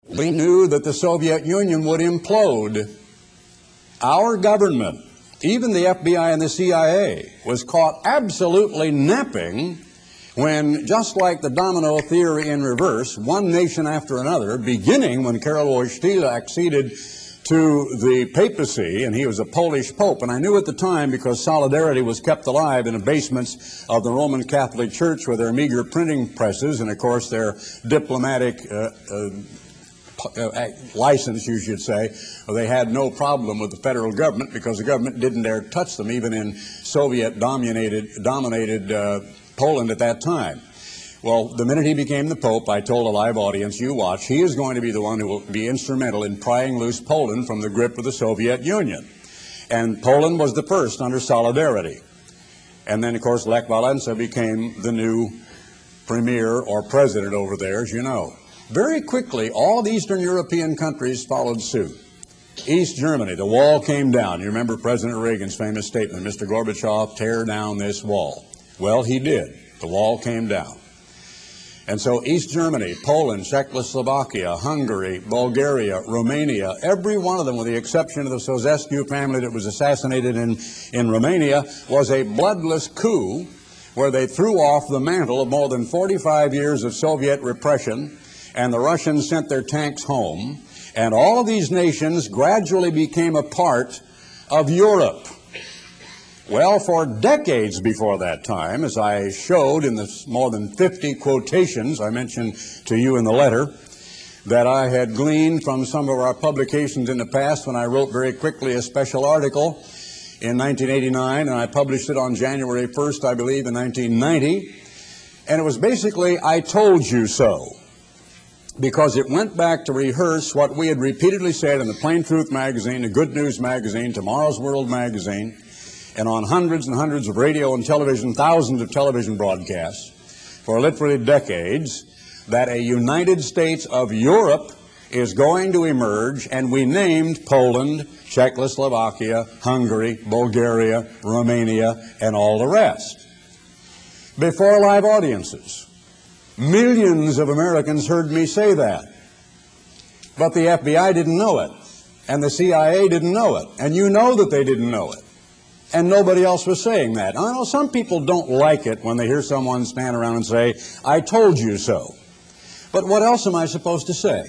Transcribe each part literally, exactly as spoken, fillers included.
We knew that the Soviet Union would implode. Our government, even the F B I and the C I A, was caught absolutely napping when, just like the domino theory in reverse, one nation after another, beginning when Karol Wojtyla acceded to the papacy, and he was a Polish pope, and I knew at the time, because Solidarity was kept alive in the basements of the Roman Catholic Church with their meager printing presses and, of course, their diplomatic uh, uh, Uh, license, you should say. Well, they had no problem with the federal government because the government didn't dare touch them, even in Soviet-dominated dominated, uh, Poland at that time. Well, the minute he became the Pope, I told a live audience, you watch, he is going to be the one who will be instrumental in prying loose Poland from the grip of the Soviet Union. And Poland was the first under Solidarity. And then, of course, Lech Walesa became the new premier or president over there, as you know. Very quickly, all the Eastern European countries followed suit. East Germany, the wall came down. You remember President Reagan's famous statement, Mister Gorbachev, tear down this wall. Well, he did. The wall came down. And so East Germany, Poland, Czechoslovakia, Hungary, Bulgaria, Romania, every one of them, with the exception of the Ceausescu family that was assassinated in, in Romania, was a bloodless coup where they threw off the mantle of more than forty-five years of Soviet repression, and the Russians sent their tanks home, and all of these nations gradually became a part of Europe. Well, for decades before that time, as I showed in the more than fifty quotations I mentioned to you in the letter that I had gleaned from some of our publications in the past, when I wrote very quickly a special article in nineteen eighty-nine, and I published it on January first, I believe, in nineteen ninety, and it was basically, I told you so, because it went back to rehearse what we had repeatedly said in the Plain Truth magazine, the Good News magazine, Tomorrow's World magazine, and on hundreds and hundreds of radio and television, thousands of television broadcasts for literally decades, that a United States of Europe is going to emerge, and we named Poland, Czechoslovakia, Hungary, Bulgaria, Romania, and all the rest. Before live audiences. Millions of Americans heard me say that. But the F B I didn't know it, and the C I A didn't know it, and you know that they didn't know it. And nobody else was saying that. I know some people don't like it when they hear someone stand around and say, I told you so. But what else am I supposed to say?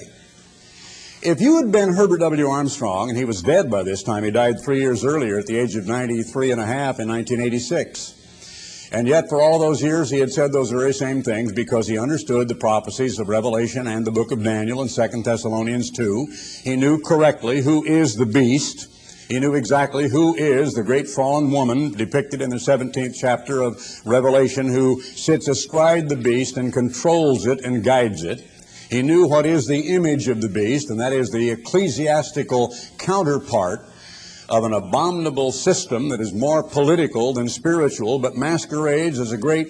If you had been Herbert W. Armstrong, and he was dead by this time, he died three years earlier at the age of ninety-three and a half in nineteen eighty-six. And yet, for all those years, he had said those very same things because he understood the prophecies of Revelation and the book of Daniel and Second Thessalonians two. He knew correctly who is the beast. He knew exactly who is the great fallen woman depicted in the seventeenth chapter of Revelation, who sits astride the beast and controls it and guides it. He knew what is the image of the beast, and that is the ecclesiastical counterpart of an abominable system that is more political than spiritual, but masquerades as a great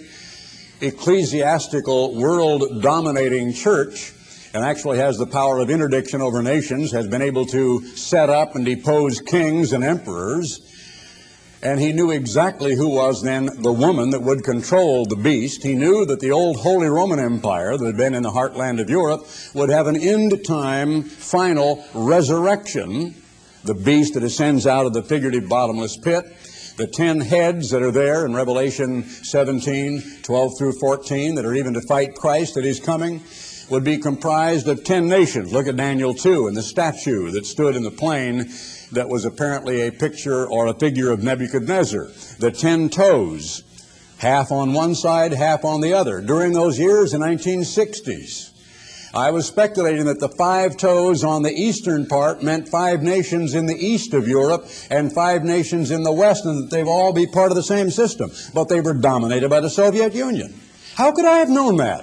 ecclesiastical world-dominating church, and actually has the power of interdiction over nations, has been able to set up and depose kings and emperors. And he knew exactly who was then the woman that would control the beast. He knew that the old Holy Roman Empire that had been in the heartland of Europe would have an end-time final resurrection. The beast that ascends out of the figurative bottomless pit, the ten heads that are there in Revelation seventeen, twelve through fourteen, that are even to fight Christ at his coming, would be comprised of ten nations. Look at Daniel two and the statue that stood in the plain that was apparently a picture or a figure of Nebuchadnezzar. The ten toes, half on one side, half on the other. During those years, the nineteen sixties, I was speculating that the five toes on the eastern part meant five nations in the east of Europe and five nations in the west, and that they'd all be part of the same system. But they were dominated by the Soviet Union. How could I have known that?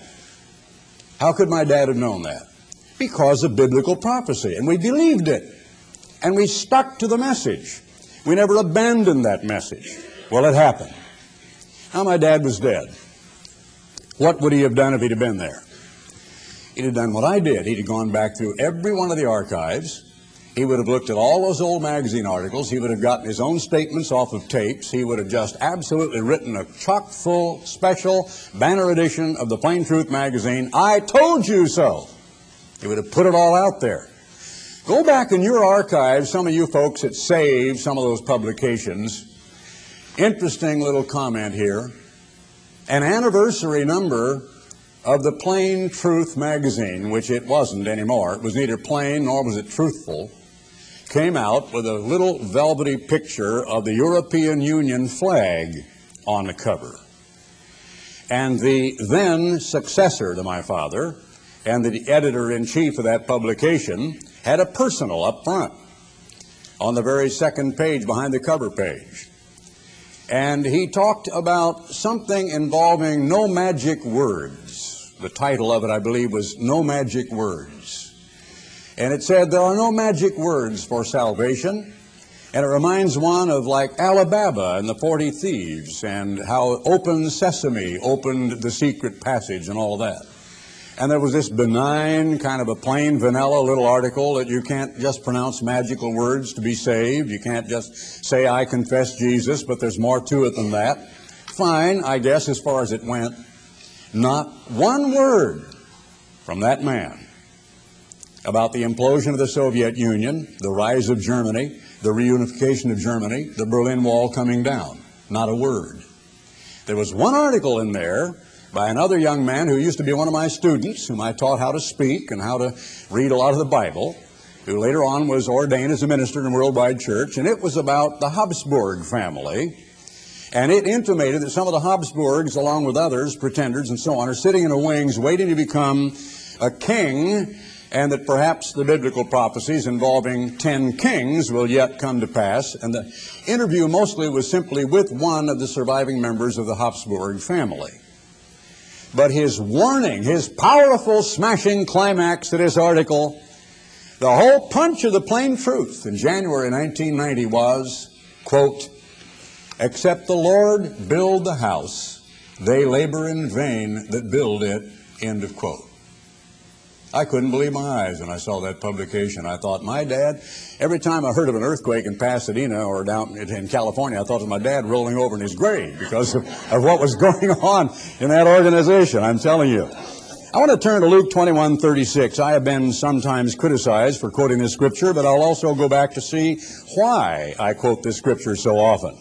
How could my dad have known that? Because of biblical prophecy, and we believed it. And we stuck to the message. We never abandoned that message. Well, it happened. Now, my dad was dead. What would he have done if he'd have been there? He'd have done what I did. He'd have gone back through every one of the archives. He would have looked at all those old magazine articles. He would have gotten his own statements off of tapes. He would have just absolutely written a chock-full special banner edition of the Plain Truth magazine. I told you so. He would have put it all out there. Go back in your archives, some of you folks that saved some of those publications. Interesting little comment here. An anniversary number of the Plain Truth magazine, which it wasn't anymore, it was neither plain nor was it truthful, came out with a little velvety picture of the European Union flag on the cover. And the then successor to my father and the editor-in-chief of that publication had a personal up front on the very second page behind the cover page. And he talked about something involving no magic words. The title of it, I believe, was No Magic Words. And it said there are no magic words for salvation. And it reminds one of like Alibaba and the forty thieves and how Open Sesame opened the secret passage and all that. And there was this benign, kind of a plain vanilla little article that you can't just pronounce magical words to be saved. You can't just say, I confess Jesus, but there's more to it than that. Fine, I guess, as far as it went. Not one word from that man about the implosion of the Soviet Union, the rise of Germany, the reunification of Germany, the Berlin Wall coming down. Not a word. There was one article in there by another young man who used to be one of my students, whom I taught how to speak and how to read a lot of the Bible, who later on was ordained as a minister in a worldwide church, and it was about the Habsburg family. And it intimated that some of the Habsburgs, along with others, pretenders and so on, are sitting in the wings waiting to become a king, and that perhaps the biblical prophecies involving ten kings will yet come to pass. And the interview mostly was simply with one of the surviving members of the Habsburg family. But his warning, his powerful, smashing climax to this article, the whole punch of the Plain Truth in January nineteen ninety was, quote, except the Lord build the house, they labor in vain that build it, end of quote. I couldn't believe my eyes when I saw that publication. I thought, my dad, every time I heard of an earthquake in Pasadena or down in California, I thought of my dad rolling over in his grave because of, of what was going on in that organization, I'm telling you. I want to turn to Luke twenty-one thirty-six. I have been sometimes criticized for quoting this scripture, but I'll also go back to see why I quote this scripture so often.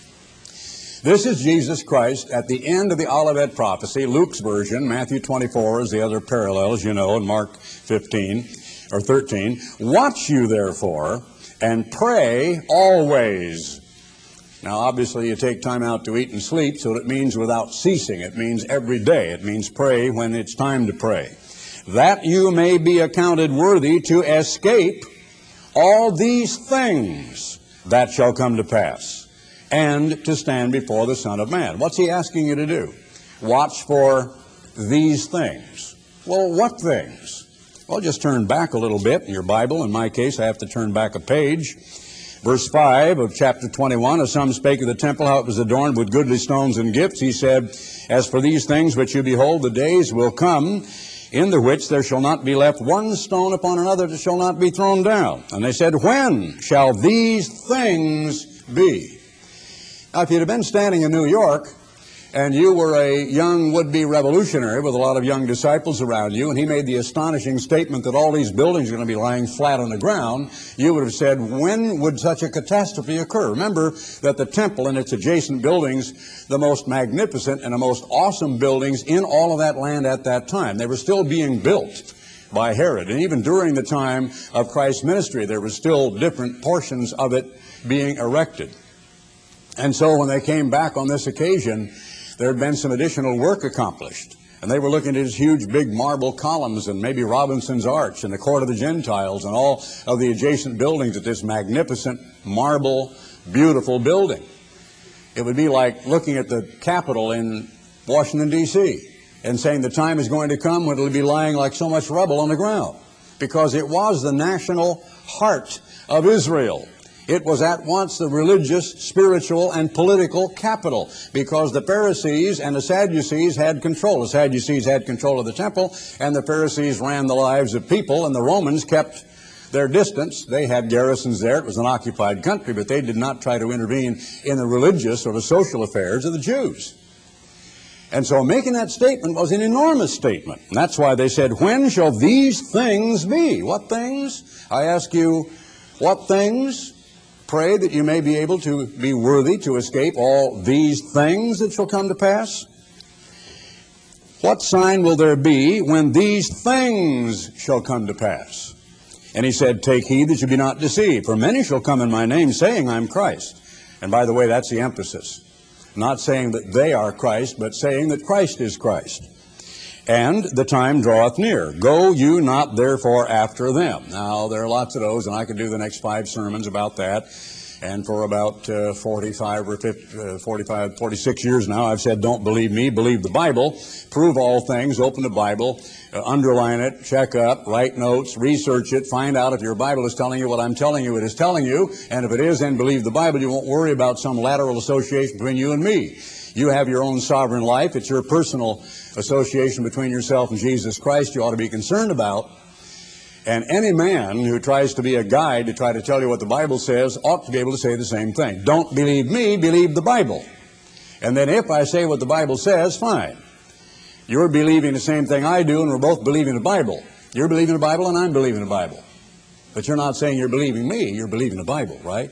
This is Jesus Christ at the end of the Olivet prophecy, Luke's version. Matthew twenty-four is the other parallel, as you know, in Mark fifteen or thirteen. Watch you therefore and pray always. Now, obviously, you take time out to eat and sleep, so it means without ceasing. It means every day. It means pray when it's time to pray. That you may be accounted worthy to escape all these things that shall come to pass, and to stand before the Son of Man. What's he asking you to do? Watch for these things. Well, what things? Well, just turn back a little bit in your Bible. In my case, I have to turn back a page. Verse five of chapter twenty-one, as some spake of the temple, how it was adorned with goodly stones and gifts, he said, as for these things which you behold, the days will come, in the which there shall not be left one stone upon another that shall not be thrown down. And they said, when shall these things be? Now, if you'd have been standing in New York and you were a young would-be revolutionary with a lot of young disciples around you, and he made the astonishing statement that all these buildings are going to be lying flat on the ground, you would have said, when would such a catastrophe occur? Remember that the temple and its adjacent buildings, the most magnificent and the most awesome buildings in all of that land at that time, they were still being built by Herod. And even during the time of Christ's ministry, there were still different portions of it being erected. And so when they came back on this occasion, there had been some additional work accomplished. And they were looking at his huge big marble columns and maybe Robinson's Arch and the Court of the Gentiles and all of the adjacent buildings at this magnificent marble, beautiful building. It would be like looking at the Capitol in Washington, D C and saying the time is going to come when it will be lying like so much rubble on the ground, because it was the national heart of Israel. It was at once the religious, spiritual, and political capital, because the Pharisees and the Sadducees had control. The Sadducees had control of the temple, and the Pharisees ran the lives of people, and the Romans kept their distance. They had garrisons there. It was an occupied country, but they did not try to intervene in the religious or the social affairs of the Jews. And so making that statement was an enormous statement. And that's why they said, when shall these things be? What things? I ask you, what things? Pray that you may be able to be worthy to escape all these things that shall come to pass. What sign will there be when these things shall come to pass? And he said, take heed that you be not deceived, for many shall come in my name, saying, I'm Christ. And by the way, that's the emphasis. Not saying that they are Christ, but saying that Christ is Christ. And the time draweth near. Go you not therefore after them. Now, there are lots of those, and I could do the next five sermons about that. And for about uh, forty-five or fifty, uh, forty-five, forty-six years now, I've said, don't believe me, believe the Bible. Prove all things, open the Bible, uh, underline it, check up, write notes, research it, find out if your Bible is telling you what I'm telling you it is telling you. And if it is, then believe the Bible. You won't worry about some lateral association between you and me. You have your own sovereign life. It's your personal association between yourself and Jesus Christ you ought to be concerned about. And any man who tries to be a guide to try to tell you what the Bible says ought to be able to say the same thing. Don't believe me, believe the Bible. And then if I say what the Bible says, fine. You're believing the same thing I do, and we're both believing the Bible. You're believing the Bible, and I'm believing the Bible. But you're not saying you're believing me, you're believing the Bible, right?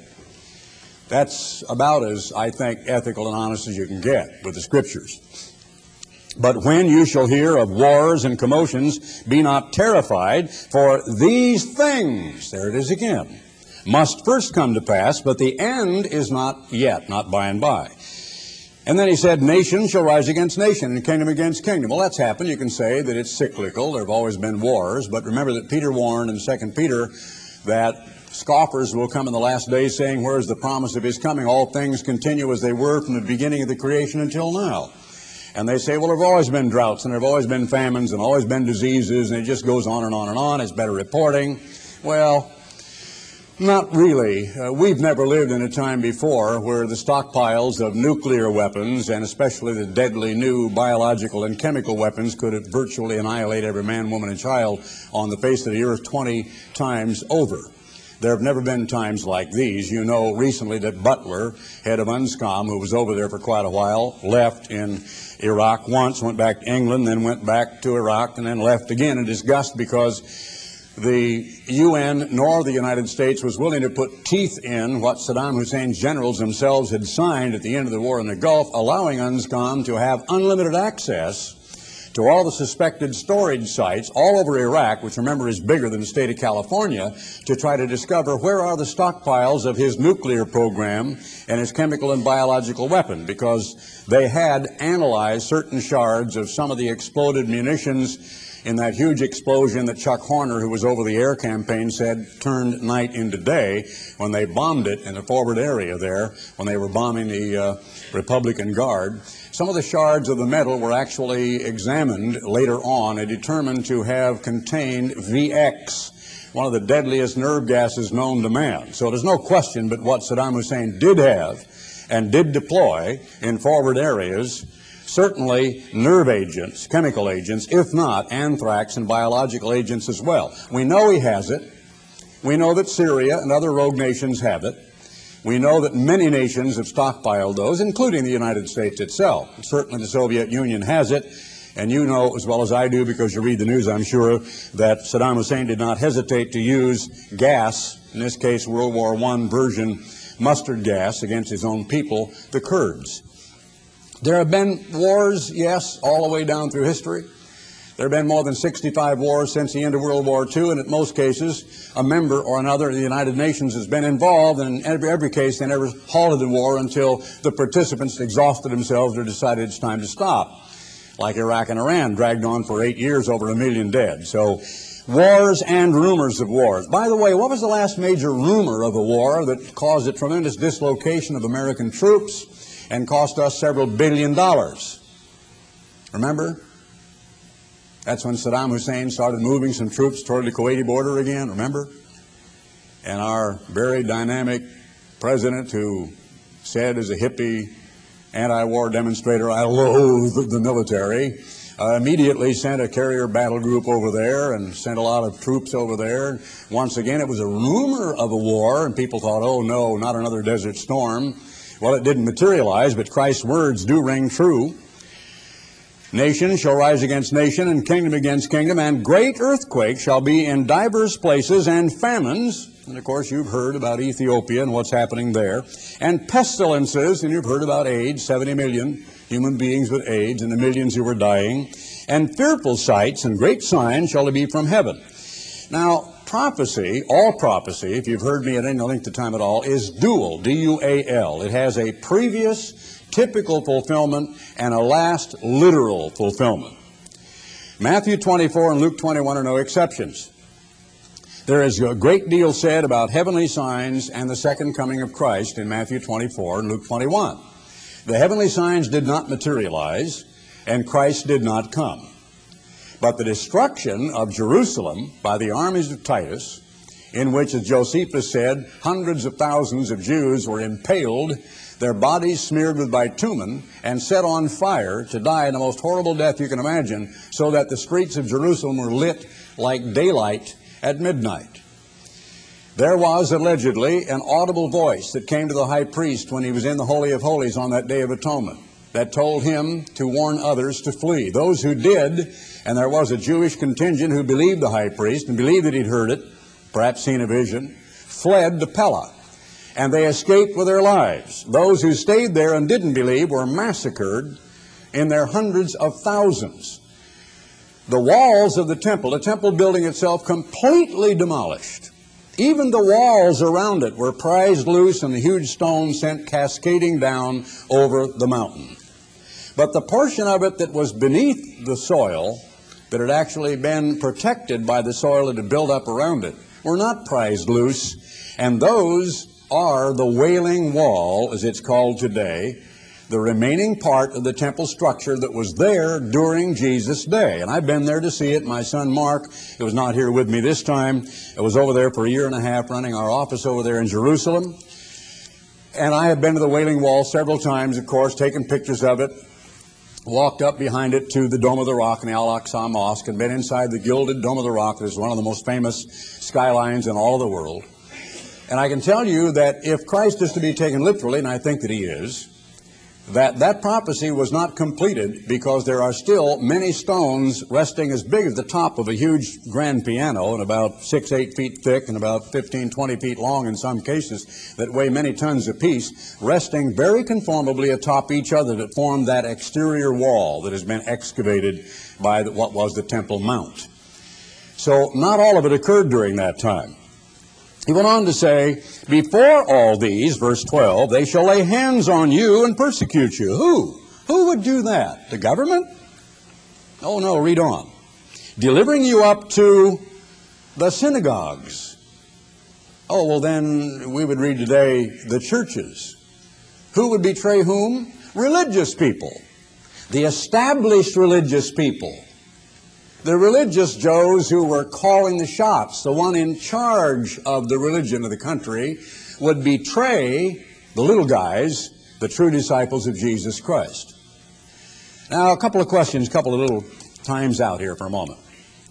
That's about as, I think, ethical and honest as you can get with the Scriptures. But when you shall hear of wars and commotions, be not terrified, for these things, there it is again, must first come to pass, but the end is not yet, not by and by. And then he said, nation shall rise against nation, and kingdom against kingdom. Well, that's happened. You can say that it's cyclical. There have always been wars. But remember that Peter warned in Second Peter that scoffers will come in the last days saying, where is the promise of his coming? All things continue as they were from the beginning of the creation until now. And they say, well, there have always been droughts, and there have always been famines, and always been diseases, and it just goes on and on and on. It's better reporting. Well, not really. Uh, we've never lived in a time before where the stockpiles of nuclear weapons, and especially the deadly new biological and chemical weapons, could have virtually annihilate every man, woman, and child on the face of the earth twenty times over. There have never been times like these. You know recently that Butler, head of UNSCOM, who was over there for quite a while, left in Iraq once, went back to England, then went back to Iraq, and then left again in disgust because the U N nor the United States was willing to put teeth in what Saddam Hussein's generals themselves had signed at the end of the war in the Gulf, allowing UNSCOM to have unlimited access to all the suspected storage sites all over Iraq, which remember is bigger than the state of California, to try to discover where are the stockpiles of his nuclear program and his chemical and biological weapon, because they had analyzed certain shards of some of the exploded munitions in that huge explosion that Chuck Horner, who was over the air campaign, said turned night into day when they bombed it in the forward area there, when they were bombing the uh, Republican Guard. Some of the shards of the metal were actually examined later on and determined to have contained V X, one of the deadliest nerve gases known to man. So there's no question but what Saddam Hussein did have and did deploy in forward areas, certainly nerve agents, chemical agents, if not anthrax and biological agents as well. We know he has it. We know that Syria and other rogue nations have it. We know that many nations have stockpiled those, including the United States itself. Certainly the Soviet Union has it, and you know as well as I do, because you read the news, I'm sure, that Saddam Hussein did not hesitate to use gas, in this case World War One version mustard gas, against his own people, the Kurds. There have been wars, yes, all the way down through history. There have been more than sixty-five wars since the end of World War Two, and in most cases, a member or another of the United Nations has been involved, and in every, every case, they never halted the war until the participants exhausted themselves or decided it's time to stop. Like Iraq and Iran, dragged on for eight years, over a million dead. So, wars and rumors of wars. By the way, what was the last major rumor of a war that caused a tremendous dislocation of American troops and cost us several billion dollars? Remember? That's when Saddam Hussein started moving some troops toward the Kuwaiti border again, remember? And our very dynamic president, who said as a hippie anti-war demonstrator, I loathe the military, uh, immediately sent a carrier battle group over there and sent a lot of troops over there. Once again, it was a rumor of a war, and people thought, oh no, not another Desert Storm. Well, it didn't materialize, but Christ's words do ring true. Nation shall rise against nation, and kingdom against kingdom, and great earthquakes shall be in divers places, and famines, and of course you've heard about Ethiopia and what's happening there, and pestilences, and you've heard about AIDS, seventy million human beings with AIDS, and the millions who were dying, and fearful sights and great signs shall be from heaven. Now, prophecy, all prophecy, if you've heard me at any length of time at all, is dual, D U A L. It has a previous typical fulfillment and a last literal fulfillment. Matthew twenty-four and Luke twenty-one are no exceptions. There is a great deal said about heavenly signs and the second coming of Christ in Matthew twenty-four and Luke twenty-one. The heavenly signs did not materialize, and Christ did not come. But the destruction of Jerusalem by the armies of Titus, in which, as Josephus said, hundreds of thousands of Jews were impaled, their bodies smeared with bitumen, and set on fire to die in the most horrible death you can imagine, so that the streets of Jerusalem were lit like daylight at midnight. There was allegedly an audible voice that came to the high priest when he was in the Holy of Holies on that Day of Atonement that told him to warn others to flee. Those who did, and there was a Jewish contingent who believed the high priest and believed that he'd heard it, perhaps seen a vision, fled to Pella, and they escaped with their lives. Those who stayed there and didn't believe were massacred in their hundreds of thousands. The walls of the temple, the temple building itself, completely demolished. Even the walls around it were prized loose and the huge stones sent cascading down over the mountain. But the portion of it that was beneath the soil, that had actually been protected by the soil that had built up around it, were not prized loose, and those are the Wailing Wall, as it's called today, the remaining part of the temple structure that was there during Jesus' day. And I've been there to see it. My son Mark, who was not here with me this time, I was over there for a year and a half running our office over there in Jerusalem. And I have been to the Wailing Wall several times, of course, taken pictures of it, walked up behind it to the Dome of the Rock in the Al-Aqsa Mosque, and been inside the gilded Dome of the Rock that is one of the most famous skylines in all the world. And I can tell you that if Christ is to be taken literally, and I think that he is, that that prophecy was not completed, because there are still many stones resting as big as the top of a huge grand piano and about six, eight feet thick and about fifteen, twenty feet long in some cases, that weigh many tons apiece, resting very conformably atop each other that form that exterior wall that has been excavated by the, what was the Temple Mount. So not all of it occurred during that time. He went on to say, before all these, verse twelve, they shall lay hands on you and persecute you. Who? Who would do that? The government? Oh, no, read on. Delivering you up to the synagogues. Oh, well, then we would read today the churches. Who would betray whom? Religious people. The established religious people. The religious Joes who were calling the shots, the one in charge of the religion of the country, would betray the little guys, the true disciples of Jesus Christ. Now, a couple of questions, a couple of little times out here for a moment.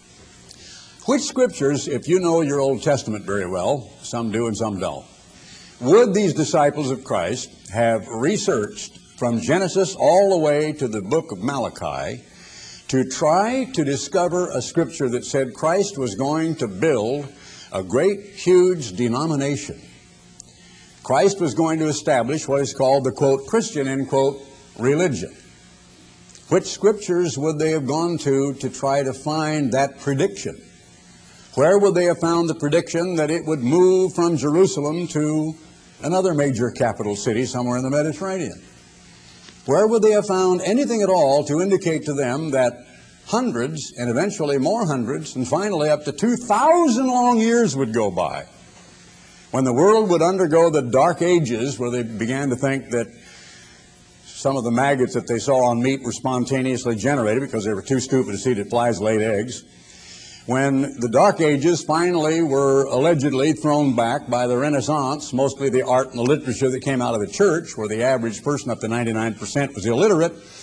Which scriptures, if you know your Old Testament very well, some do and some don't, would these disciples of Christ have researched from Genesis all the way to the book of Malachi to try to discover a scripture that said Christ was going to build a great, huge denomination? Christ was going to establish what is called the, quote, Christian, end quote, religion. Which scriptures would they have gone to to try to find that prediction? Where would they have found the prediction that it would move from Jerusalem to another major capital city somewhere in the Mediterranean? Where would they have found anything at all to indicate to them that hundreds and eventually more hundreds and finally up to two thousand long years would go by when the world would undergo the dark ages where they began to think that some of the maggots that they saw on meat were spontaneously generated because they were too stupid to see that flies laid eggs? When the Dark Ages finally were allegedly thrown back by the Renaissance, mostly the art and the literature that came out of the church, where the average person up to ninety-nine percent was illiterate,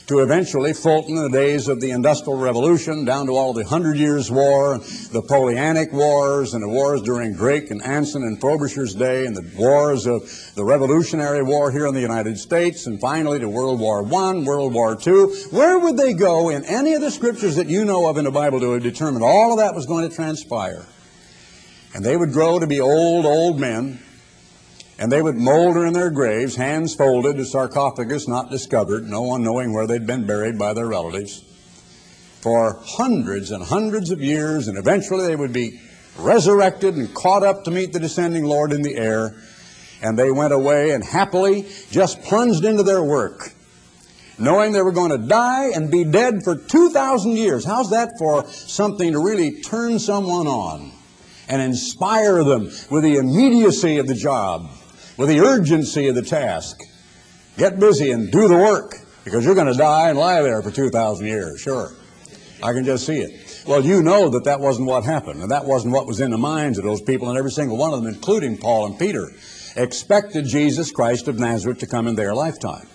to eventually Fulton in the days of the Industrial Revolution, down to all the Hundred Years' War, the Napoleonic Wars, and the wars during Drake and Anson and Frobisher's day, and the wars of the Revolutionary War here in the United States, and finally to World War One, World War Two. Where would they go in any of the scriptures that you know of in the Bible to have determined all of that was going to transpire? And they would grow to be old, old men, and they would molder in their graves, hands folded, a sarcophagus not discovered, no one knowing where they'd been buried by their relatives, for hundreds and hundreds of years, and eventually they would be resurrected and caught up to meet the descending Lord in the air, and they went away and happily just plunged into their work, knowing they were going to die and be dead for two thousand years. How's that for something to really turn someone on and inspire them with the immediacy of the job, with the urgency of the task? Get busy and do the work, because you're going to die and lie there for two thousand years, sure. I can just see it. Well, you know that that wasn't what happened, and that wasn't what was in the minds of those people, and every single one of them, including Paul and Peter, expected Jesus Christ of Nazareth to come in their lifetime.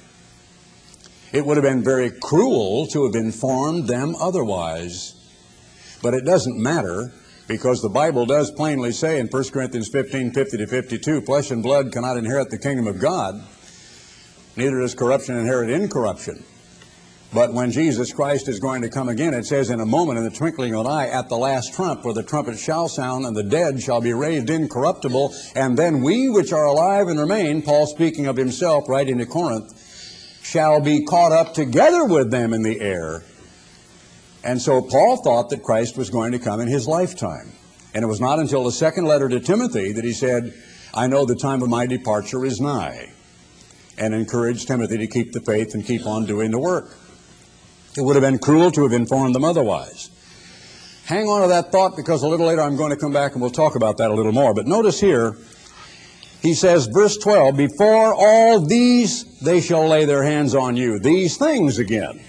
It would have been very cruel to have informed them otherwise, but it doesn't matter, because the Bible does plainly say in First Corinthians fifteen, fifty to fifty-two, flesh and blood cannot inherit the kingdom of God, neither does corruption inherit incorruption. But when Jesus Christ is going to come again, it says, in a moment, in the twinkling of an eye, at the last trump, where the trumpet shall sound, and the dead shall be raised incorruptible, and then we which are alive and remain, Paul speaking of himself, writing to Corinth, shall be caught up together with them in the air. And so Paul thought that Christ was going to come in his lifetime. And it was not until the second letter to Timothy that he said, I know the time of my departure is nigh, and encouraged Timothy to keep the faith and keep on doing the work. It would have been cruel to have informed them otherwise. Hang on to that thought, because a little later I'm going to come back and we'll talk about that a little more. But notice here, he says, verse twelve, before all these they shall lay their hands on you. These things again.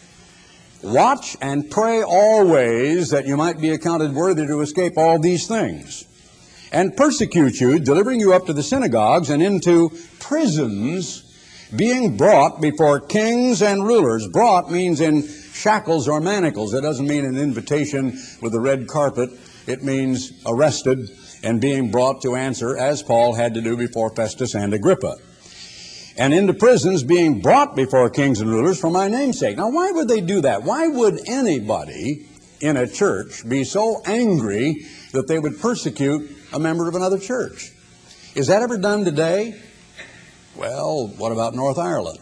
Watch and pray always, that you might be accounted worthy to escape all these things, and persecute you, delivering you up to the synagogues and into prisons, being brought before kings and rulers. Brought means in shackles or manacles. It doesn't mean an invitation with a red carpet. It means arrested and being brought to answer, as Paul had to do before Festus and Agrippa. And into prisons, being brought before kings and rulers for my name's sake. Now, why would they do that? Why would anybody in a church be so angry that they would persecute a member of another church? Is that ever done today? Well, what about North Ireland?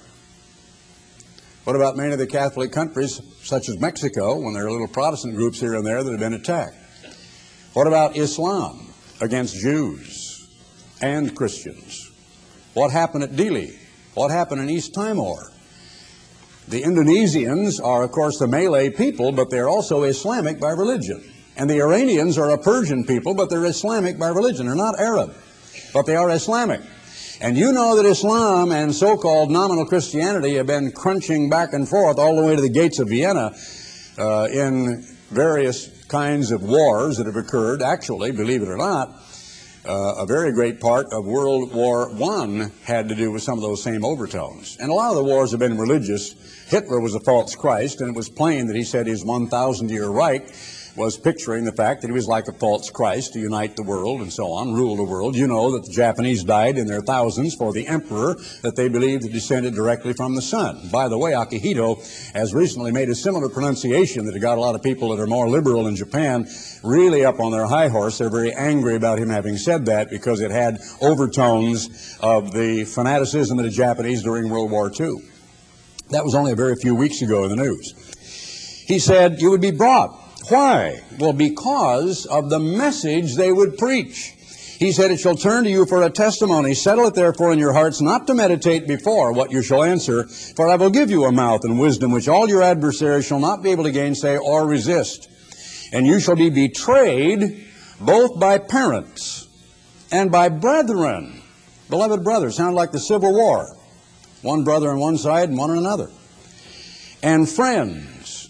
What about many of the Catholic countries, such as Mexico, when there are little Protestant groups here and there that have been attacked? What about Islam against Jews and Christians? What happened at Dili? What happened in East Timor? The Indonesians are, of course, the Malay people, but they're also Islamic by religion. And the Iranians are a Persian people, but they're Islamic by religion. They're not Arab, but they are Islamic. And you know that Islam and so-called nominal Christianity have been crunching back and forth all the way to the gates of Vienna uh, in various kinds of wars that have occurred. Actually, believe it or not, Uh, a very great part of World War One had to do with some of those same overtones. And a lot of the wars have been religious. Hitler was a false Christ, and it was plain that he said his one thousand year Reich was picturing the fact that he was like a false Christ to unite the world and so on, rule the world. You know that the Japanese died in their thousands for the emperor that they believed had descended directly from the sun. By the way, Akihito has recently made a similar pronunciation that got a lot of people that are more liberal in Japan really up on their high horse. They're very angry about him having said that, because it had overtones of the fanaticism of the Japanese during World War Two. That was only a very few weeks ago in the news. He said, you would be brought. Why? Well, because of the message they would preach. He said, it shall turn to you for a testimony. Settle it therefore in your hearts, not to meditate before what you shall answer. For I will give you a mouth and wisdom, which all your adversaries shall not be able to gainsay or resist. And you shall be betrayed both by parents and by brethren. Beloved brothers, sound like the Civil War. One brother on one side and one on another. And friends.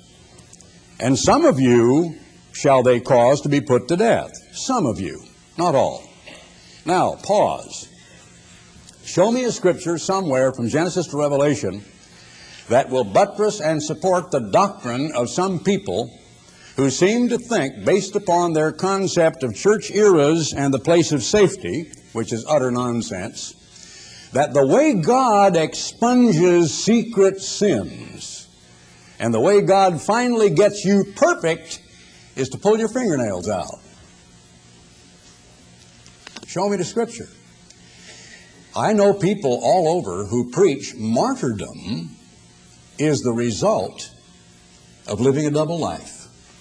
And some of you shall they cause to be put to death. Some of you, not all. Now, pause. Show me a scripture somewhere from Genesis to Revelation that will buttress and support the doctrine of some people who seem to think, based upon their concept of church eras and the place of safety, which is utter nonsense, that the way God expunges secret sins and the way God finally gets you perfect is to pull your fingernails out. Show me the Scripture. I know people all over who preach martyrdom is the result of living a double life.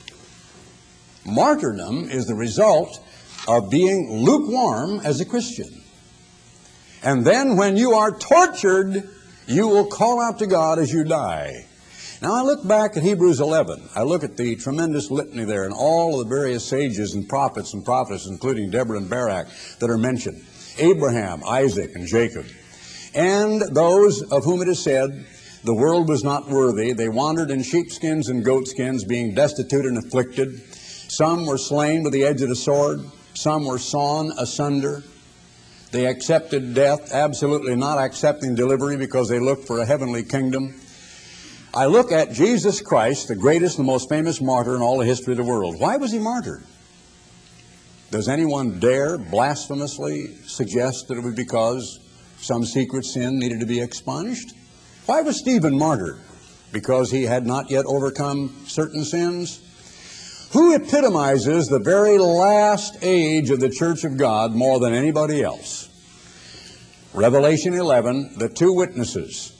Martyrdom is the result of being lukewarm as a Christian. And then when you are tortured, you will call out to God as you die. Now I look back at Hebrews eleven. I look at the tremendous litany there and all of the various sages and prophets and prophetess, including Deborah and Barak, that are mentioned. Abraham, Isaac, and Jacob. And those of whom it is said, the world was not worthy. They wandered in sheepskins and goatskins, being destitute and afflicted. Some were slain with the edge of the sword. Some were sawn asunder. They accepted death, absolutely not accepting delivery because they looked for a heavenly kingdom. I look at Jesus Christ, the greatest and most famous martyr in all the history of the world. Why was he martyred? Does anyone dare blasphemously suggest that it was because some secret sin needed to be expunged? Why was Stephen martyred? Because he had not yet overcome certain sins? Who epitomizes the very last age of the Church of God more than anybody else? Revelation eleven, the two witnesses,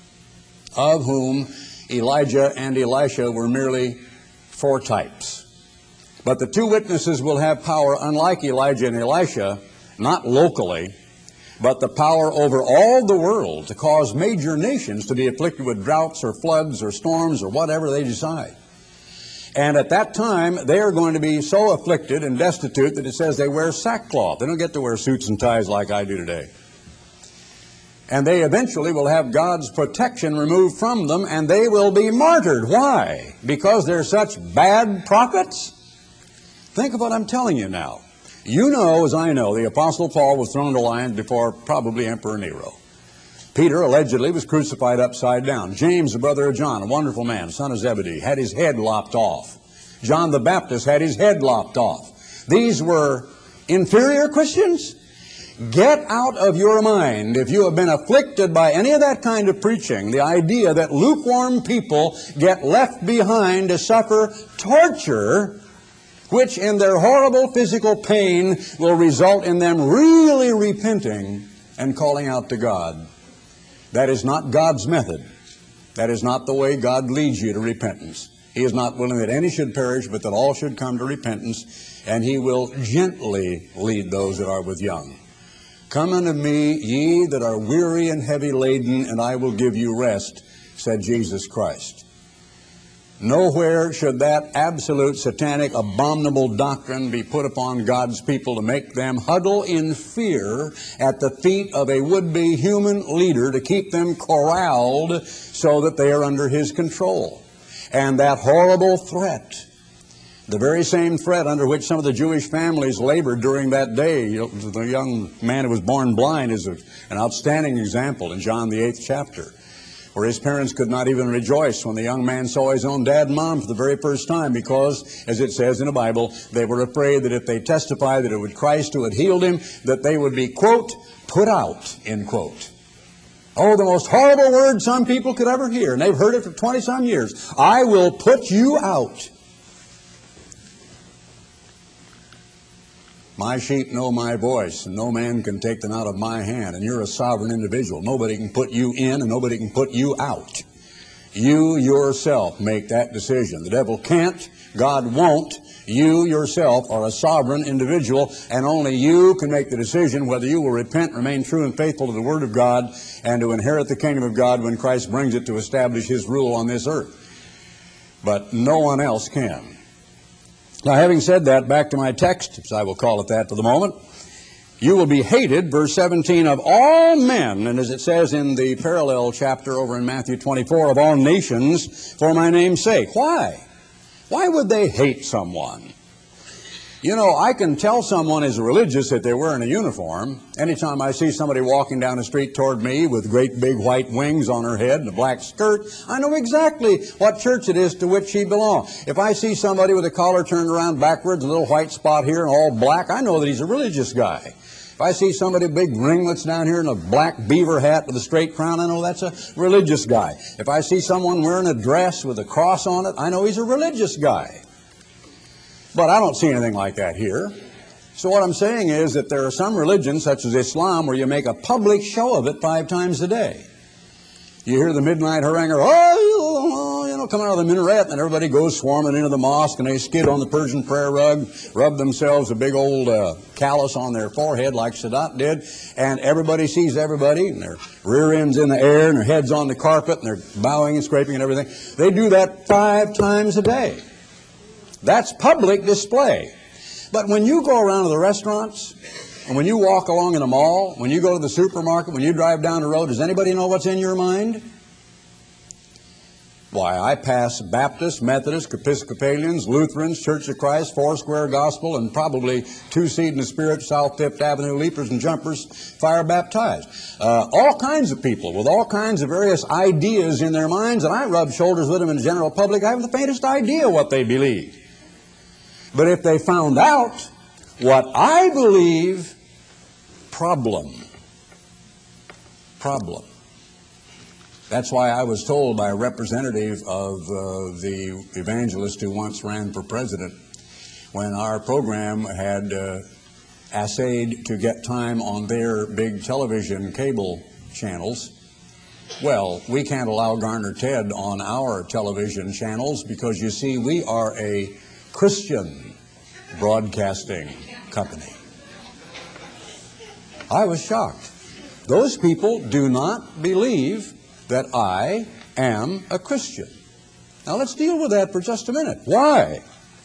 of whom Elijah and Elisha were merely foretypes. But the two witnesses will have power, unlike Elijah and Elisha, not locally, but the power over all the world to cause major nations to be afflicted with droughts or floods or storms or whatever they decide. And at that time, they are going to be so afflicted and destitute that it says they wear sackcloth. They don't get to wear suits and ties like I do today. And they eventually will have God's protection removed from them, and they will be martyred. Why? Because they're such bad prophets? Think of what I'm telling you now. You know, as I know, the Apostle Paul was thrown to lions before probably Emperor Nero. Peter allegedly was crucified upside down. James, the brother of John, a wonderful man, son of Zebedee, had his head lopped off. John the Baptist had his head lopped off. These were inferior Christians? Get out of your mind, if you have been afflicted by any of that kind of preaching, the idea that lukewarm people get left behind to suffer torture, which in their horrible physical pain will result in them really repenting and calling out to God. That is not God's method. That is not the way God leads you to repentance. He is not willing that any should perish, but that all should come to repentance, and He will gently lead those that are with young. Come unto me, ye that are weary and heavy laden, and I will give you rest, said Jesus Christ. Nowhere should that absolute satanic abominable doctrine be put upon God's people to make them huddle in fear at the feet of a would-be human leader to keep them corralled so that they are under his control. And that horrible threat, the very same threat under which some of the Jewish families labored during that day. The young man who was born blind is an outstanding example in John the eighth chapter, where his parents could not even rejoice when the young man saw his own dad and mom for the very first time because, as it says in the Bible, they were afraid that if they testified that it was Christ who had healed him, that they would be, quote, put out, end quote. Oh, the most horrible word some people could ever hear, and they've heard it for twenty-some years. I will put you out. My sheep know my voice, and no man can take them out of my hand. And you're a sovereign individual. Nobody can put you in, and nobody can put you out. You yourself make that decision. The devil can't. God won't. You yourself are a sovereign individual, and only you can make the decision whether you will repent, remain true and faithful to the Word of God, and to inherit the kingdom of God when Christ brings it to establish His rule on this earth. But no one else can. Now, having said that, back to my text, as I will call it that for the moment. You will be hated, verse seventeen, of all men, and as it says in the parallel chapter over in Matthew twenty-four, of all nations for my name's sake. Why? Why would they hate someone? You know, I can tell someone is religious if they're wearing a uniform. Anytime I see somebody walking down the street toward me with great big white wings on her head and a black skirt, I know exactly what church it is to which she belongs. If I see somebody with a collar turned around backwards, a little white spot here and all black, I know that he's a religious guy. If I see somebody with big ringlets down here and a black beaver hat with a straight crown, I know that's a religious guy. If I see someone wearing a dress with a cross on it, I know he's a religious guy. But I don't see anything like that here. So what I'm saying is that there are some religions, such as Islam, where you make a public show of it five times a day. You hear the midnight haranguer, oh, you know, coming out of the minaret, and everybody goes swarming into the mosque, and they skid on the Persian prayer rug, rub themselves a big old uh, callus on their forehead like Sadat did, and everybody sees everybody, and their rear ends in the air, and their heads on the carpet, and they're bowing and scraping and everything. They do that five times a day. That's public display. But when you go around to the restaurants, and when you walk along in a mall, when you go to the supermarket, when you drive down the road, does anybody know what's in your mind? Why, I pass Baptists, Methodists, Episcopalians, Lutherans, Church of Christ, Foursquare Gospel, and probably Two Seed in the Spirit, South Fifth Avenue, Leapers and Jumpers, fire baptized. Uh, all kinds of people with all kinds of various ideas in their minds, and I rub shoulders with them in the general public. I haven't the faintest idea what they believe. But if they found out what I believe, problem. Problem. That's why I was told by a representative of uh, the evangelist who once ran for president, when our program had uh, essayed to get time on their big television cable channels, well, we can't allow Garner Ted on our television channels because, you see, we are a Christian broadcasting company. I was shocked. Those people do not believe that I am a Christian. Now let's deal with that for just a minute. Why?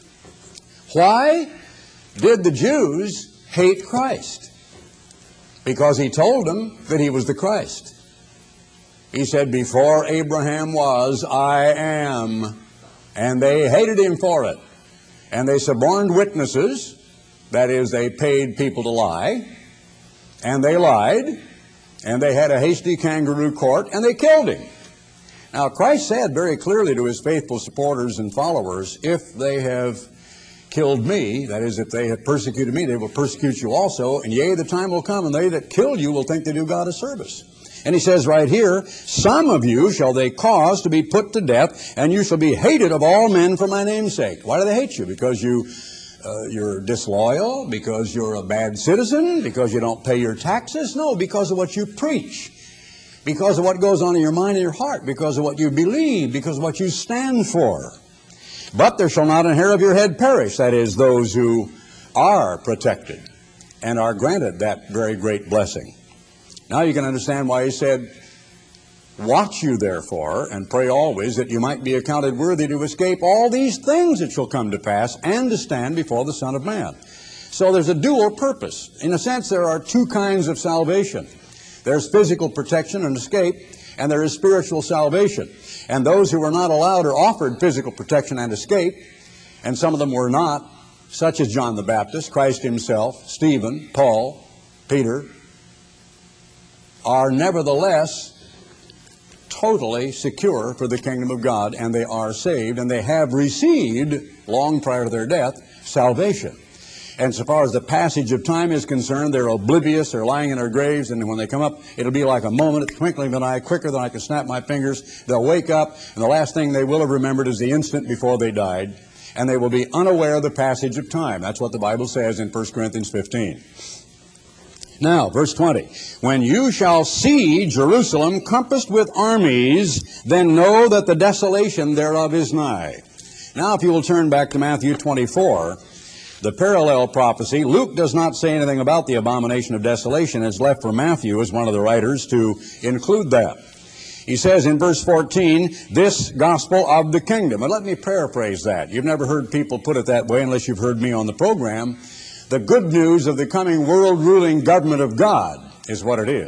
Why did the Jews hate Christ? Because he told them that he was the Christ. He said, before Abraham was, I am. And they hated him for it. And they suborned witnesses, that is, they paid people to lie, and they lied, and they had a hasty kangaroo court, and they killed him. Now, Christ said very clearly to his faithful supporters and followers, if they have killed me, that is, if they have persecuted me, they will persecute you also, and yea, the time will come, and they that kill you will think they do God a service. And he says right here, some of you shall they cause to be put to death, and you shall be hated of all men for my name's sake. Why do they hate you? Because you, uh, you're disloyal? Because you're a bad citizen? Because you don't pay your taxes? No, because of what you preach. Because of what goes on in your mind and your heart. Because of what you believe. Because of what you stand for. But there shall not an hair of your head perish. That is, those who are protected and are granted that very great blessing. Now you can understand why he said, watch you therefore, and pray always, that you might be accounted worthy to escape all these things that shall come to pass, and to stand before the Son of Man. So there's a dual purpose. In a sense, there are two kinds of salvation. There's physical protection and escape, and there is spiritual salvation. And those who were not allowed or offered physical protection and escape, and some of them were not, such as John the Baptist, Christ himself, Stephen, Paul, Peter, are nevertheless totally secure for the kingdom of God, and they are saved, and they have received, long prior to their death, salvation. And so far as the passage of time is concerned, they're oblivious, they're lying in their graves, and when they come up, it'll be like a moment, a twinkling of an eye, quicker than I can snap my fingers. They'll wake up, and the last thing they will have remembered is the instant before they died, and they will be unaware of the passage of time. That's what the Bible says in First Corinthians fifteen. Now, verse twenty, when you shall see Jerusalem compassed with armies, then know that the desolation thereof is nigh. Now, if you will turn back to Matthew twenty-four, the parallel prophecy, Luke does not say anything about the abomination of desolation. It's left for Matthew as one of the writers to include that. He says in verse fourteen, this gospel of the kingdom. And let me paraphrase that. You've never heard people put it that way unless you've heard me on the program. The good news of the coming world-ruling government of God is what it is.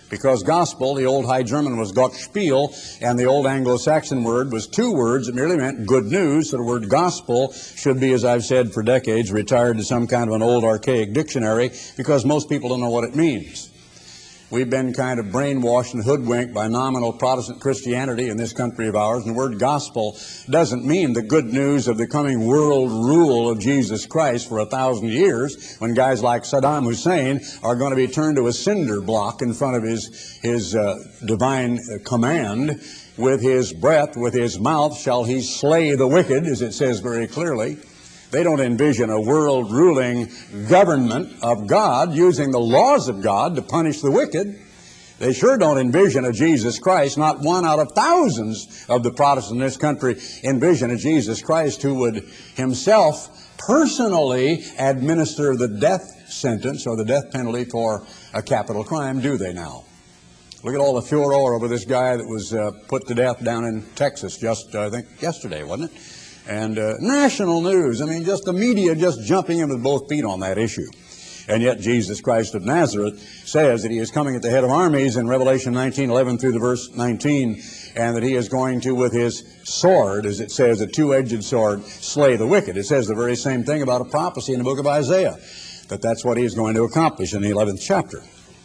Because gospel, the old High German was Gottspiel, and the old Anglo-Saxon word was two words that merely meant good news. So the word gospel should be, as I've said for decades, retired to some kind of an old archaic dictionary, because most people don't know what it means. We've been kind of brainwashed and hoodwinked by nominal Protestant Christianity in this country of ours, and the word gospel doesn't mean the good news of the coming world rule of Jesus Christ for a thousand years, when guys like Saddam Hussein are going to be turned to a cinder block in front of his, his uh, divine command. With his breath, with his mouth shall he slay the wicked, as it says very clearly. They don't envision a world-ruling government of God using the laws of God to punish the wicked. They sure don't envision a Jesus Christ. Not one out of thousands of the Protestants in this country envision a Jesus Christ who would himself personally administer the death sentence or the death penalty for a capital crime, do they now? Look at all the furor over this guy that was uh, put to death down in Texas just, uh, I think, yesterday, wasn't it? And uh, national news, I mean, just the media just jumping in with both feet on that issue. And yet Jesus Christ of Nazareth says that he is coming at the head of armies in Revelation nineteen, eleven through the verse nineteen, and that he is going to, with his sword, as it says, a two-edged sword, slay the wicked. It says the very same thing about a prophecy in the book of Isaiah, that that's what he is going to accomplish in the eleventh chapter.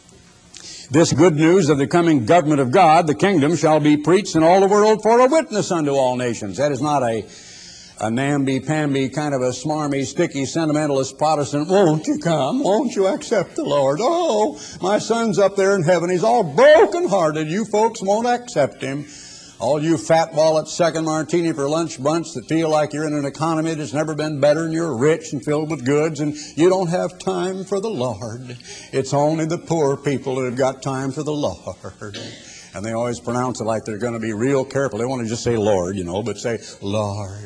This good news of the coming government of God, the kingdom, shall be preached in all the world for a witness unto all nations. That is not a a namby-pamby, kind of a smarmy, sticky, sentimentalist Protestant, won't you come? Won't you accept the Lord? Oh, my son's up there in heaven. He's all broken-hearted. You folks won't accept him. All you fat wallet second martini for lunch bunch that feel like you're in an economy that's never been better and you're rich and filled with goods and you don't have time for the Lord. It's only the poor people that have got time for the Lord. And they always pronounce it like they're going to be real careful. They want to just say Lord, you know, but say Lord.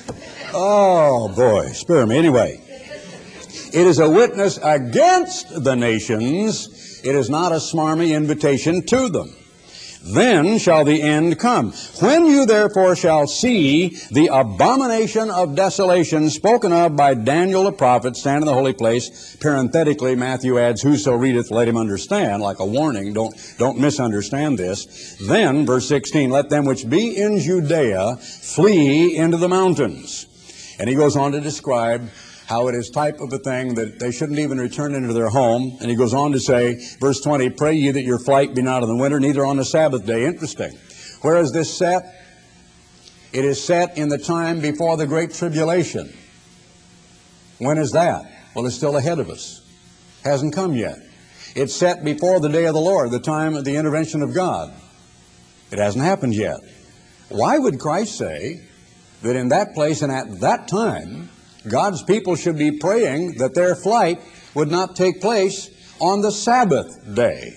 Oh, boy, spare me. Anyway, it is a witness against the nations. It is not a smarmy invitation to them. Then shall the end come. When you therefore shall see the abomination of desolation spoken of by Daniel the prophet stand in the holy place, parenthetically Matthew adds, whoso readeth, let him understand, like a warning, don't, don't misunderstand this. Then, verse sixteen, let them which be in Judea flee into the mountains. And he goes on to describe how it is type of a thing that they shouldn't even return into their home. And he goes on to say, verse twenty, pray ye that your flight be not in the winter, neither on the Sabbath day. Interesting. Where is this set? It is set in the time before the Great Tribulation. When is that? Well, it's still ahead of us. Hasn't come yet. It's set before the day of the Lord, the time of the intervention of God. It hasn't happened yet. Why would Christ say that in that place and at that time, God's people should be praying that their flight would not take place on the Sabbath day?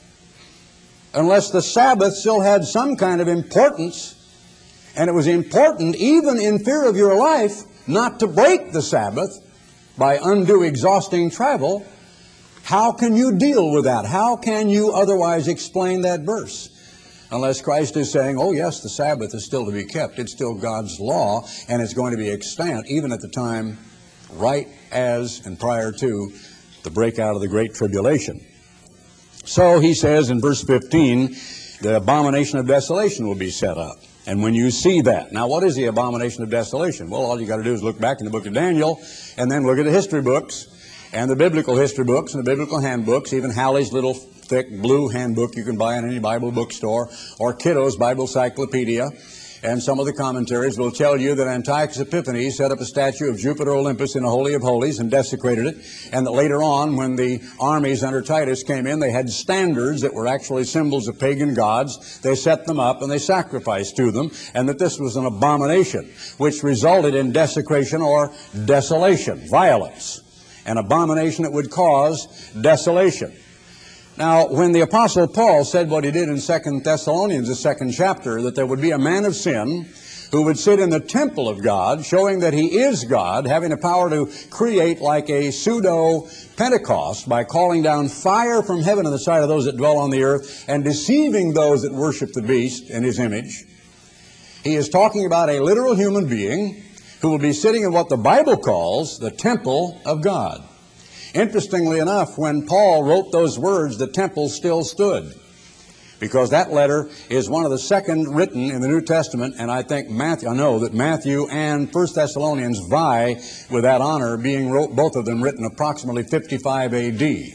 Unless the Sabbath still had some kind of importance, and it was important even in fear of your life not to break the Sabbath by undue exhausting travel, how can you deal with that? How can you otherwise explain that verse? Unless Christ is saying, oh yes, the Sabbath is still to be kept. It's still God's law, and it's going to be extant even at the time right as and prior to the breakout of the Great Tribulation. So he says in verse fifteen, the abomination of desolation will be set up. And when you see that, now what is the abomination of desolation? Well, all you got to do is look back in the book of Daniel and then look at the history books and the biblical history books and the biblical handbooks, even Halley's little thick blue handbook you can buy in any Bible bookstore, or Kiddo's Bible Cyclopedia. And some of the commentaries will tell you that Antiochus Epiphanes set up a statue of Jupiter Olympus in the Holy of Holies and desecrated it, and that later on, when the armies under Titus came in, they had standards that were actually symbols of pagan gods. They set them up and they sacrificed to them, and that this was an abomination, which resulted in desecration or desolation, violence, an abomination that would cause desolation. Now, when the Apostle Paul said what he did in Second Thessalonians, the second chapter, that there would be a man of sin who would sit in the temple of God, showing that he is God, having the power to create like a pseudo-Pentecost by calling down fire from heaven on the side of those that dwell on the earth and deceiving those that worship the beast in his image, he is talking about a literal human being who will be sitting in what the Bible calls the temple of God. Interestingly enough, when Paul wrote those words, the temple still stood, because that letter is one of the second written in the New Testament, and I think Matthew, I know that Matthew and First Thessalonians vie with that honor, being wrote, both of them written approximately fifty-five A D.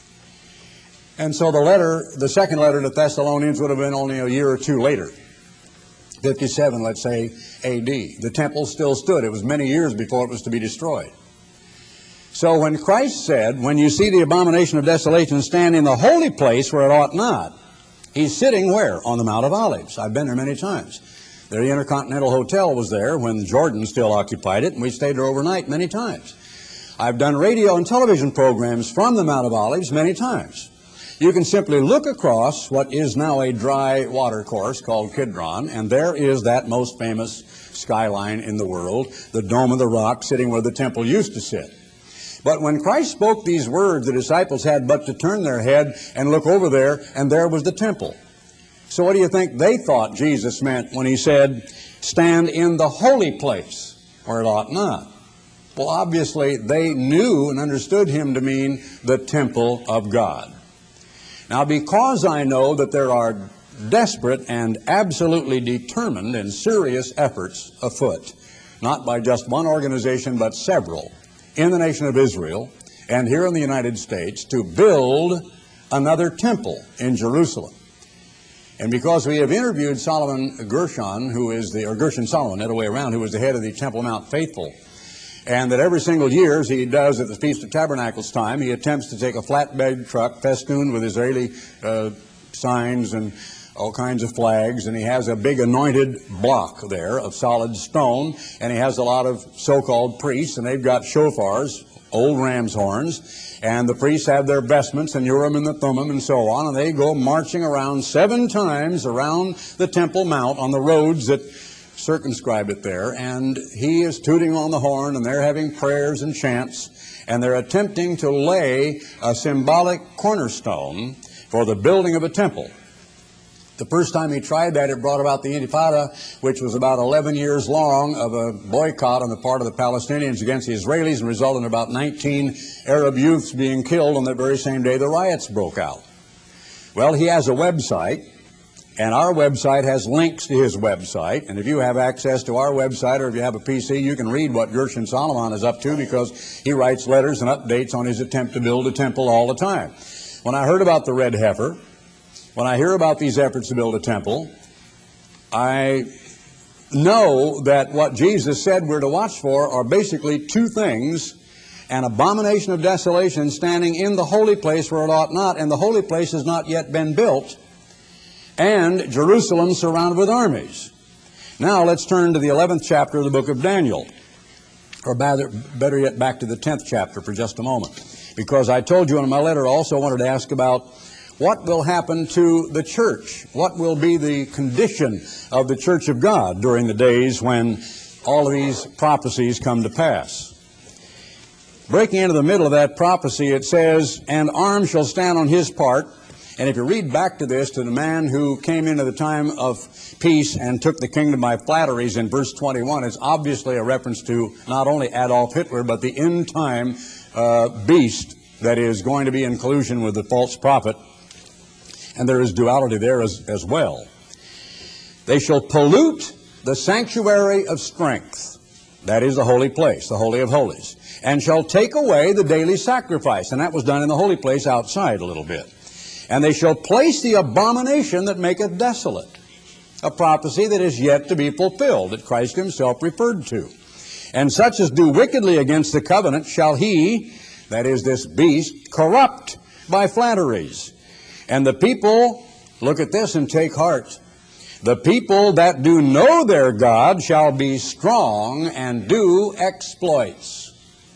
And so the letter, the second letter to Thessalonians would have been only a year or two later, fifty-seven, let's say, A D. The temple still stood. It was many years before it was to be destroyed. So when Christ said, when you see the abomination of desolation stand in the holy place where it ought not, he's sitting where? On the Mount of Olives. I've been there many times. The Intercontinental Hotel was there when Jordan still occupied it, and we stayed there overnight many times. I've done radio and television programs from the Mount of Olives many times. You can simply look across what is now a dry water course called Kidron, and there is that most famous skyline in the world, the Dome of the Rock, sitting where the temple used to sit. But when Christ spoke these words, the disciples had but to turn their head and look over there, and there was the temple. So what do you think they thought Jesus meant when he said, stand in the holy place where it ought not? Well, obviously, they knew and understood him to mean the temple of God. Now, because I know that there are desperate and absolutely determined and serious efforts afoot, not by just one organization, but several, in the nation of Israel and here in the United States, to build another temple in Jerusalem. And because we have interviewed Solomon Gershon, who is the, or Gershon Solomon, the other way around, who was the head of the Temple Mount Faithful, and that every single year, as he does at the Feast of Tabernacles time, he attempts to take a flatbed truck festooned with Israeli uh, signs and all kinds of flags, and he has a big anointed block there of solid stone, and he has a lot of so-called priests, and they've got shofars, old ram's horns, and the priests have their vestments and Urim and the Thummim and so on, and they go marching around seven times around the Temple Mount on the roads that circumscribe it there, and he is tooting on the horn, and they're having prayers and chants, and they're attempting to lay a symbolic cornerstone for the building of a temple. The first time he tried that, it brought about the Intifada, which was about eleven years long, of a boycott on the part of the Palestinians against the Israelis, and resulted in about nineteen Arab youths being killed on that very same day the riots broke out. Well, he has a website, and our website has links to his website, and if you have access to our website, or if you have a P C, you can read what Gershon Solomon is up to, because he writes letters and updates on his attempt to build a temple all the time. When I heard about the red heifer, when I hear about these efforts to build a temple, I know that what Jesus said we're to watch for are basically two things: an abomination of desolation standing in the holy place where it ought not, and the holy place has not yet been built, and Jerusalem surrounded with armies. Now let's turn to the eleventh chapter of the book of Daniel, or better, better yet, back to the tenth chapter for just a moment, because I told you in my letter also wanted to ask about what will happen to the church? What will be the condition of the church of God during the days when all of these prophecies come to pass? Breaking into the middle of that prophecy, it says, and arms shall stand on his part. And if you read back to this, to the man who came into the time of peace and took the kingdom by flatteries in verse twenty-one, it's obviously a reference to not only Adolf Hitler, but the end time uh, beast that is going to be in collusion with the false prophet. And there is duality there as, as well. They shall pollute the sanctuary of strength. That is the holy place, the Holy of Holies. And shall take away the daily sacrifice. And that was done in the holy place outside a little bit. And they shall place the abomination that maketh desolate. A prophecy that is yet to be fulfilled, that Christ himself referred to. And such as do wickedly against the covenant shall he, that is this beast, corrupt by flatteries. And the people, look at this and take heart, the people that do know their God shall be strong and do exploits.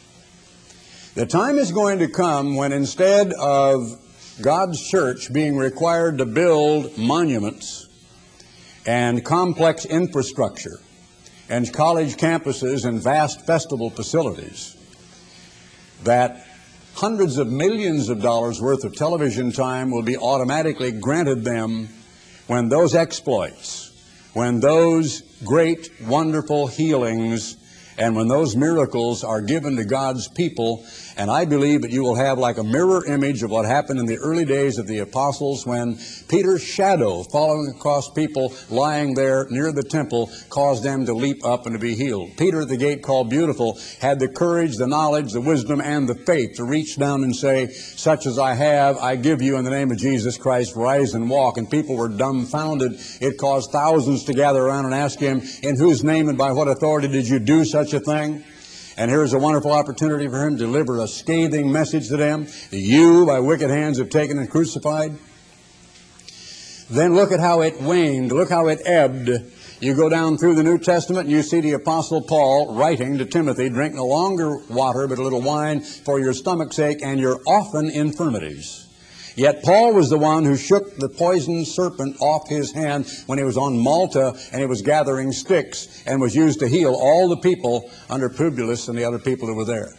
The time is going to come when instead of God's church being required to build monuments and complex infrastructure and college campuses and vast festival facilities, that hundreds of millions of dollars worth of television time will be automatically granted them when those exploits, when those great, wonderful healings And when those miracles are given to God's people, and I believe that you will have like a mirror image of what happened in the early days of the apostles when Peter's shadow following across people lying there near the temple caused them to leap up and to be healed. Peter at the gate called Beautiful had the courage, the knowledge, the wisdom, and the faith to reach down and say, such as I have, I give you in the name of Jesus Christ, rise and walk. And people were dumbfounded. It caused thousands to gather around and ask him, in whose name and by what authority did you do such a thing? And here's a wonderful opportunity for him to deliver a scathing message to them. You, by wicked hands, have taken and crucified. Then look at how it waned. Look how it ebbed. You go down through the New Testament and you see the Apostle Paul writing to Timothy, drink no longer water, but a little wine for your stomach's sake and your often infirmities. Yet Paul was the one who shook the poisoned serpent off his hand when he was on Malta and he was gathering sticks and was used to heal all the people under Publius and the other people who were there.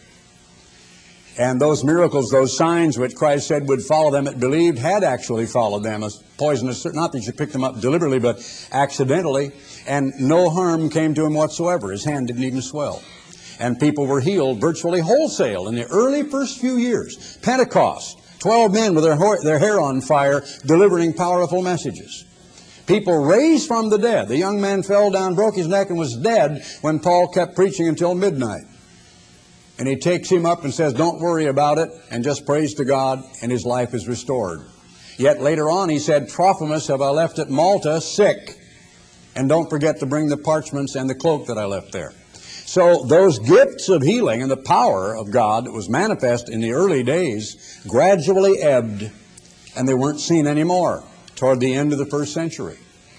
And those miracles, those signs which Christ said would follow them that believed had actually followed them. As poisonous, not that you picked them up deliberately, but accidentally. And no harm came to him whatsoever. His hand didn't even swell. And people were healed virtually wholesale in the early first few years. Pentecost. Twelve men with their, their hair on fire delivering powerful messages. People raised from the dead. The young man fell down, broke his neck, and was dead when Paul kept preaching until midnight. And he takes him up and says, don't worry about it, and just praise to God, and his life is restored. Yet later on he said, Trophimus have I left at Malta sick, and don't forget to bring the parchments and the cloak that I left there. So those gifts of healing and the power of God that was manifest in the early days gradually ebbed, and they weren't seen anymore toward the end of the first century.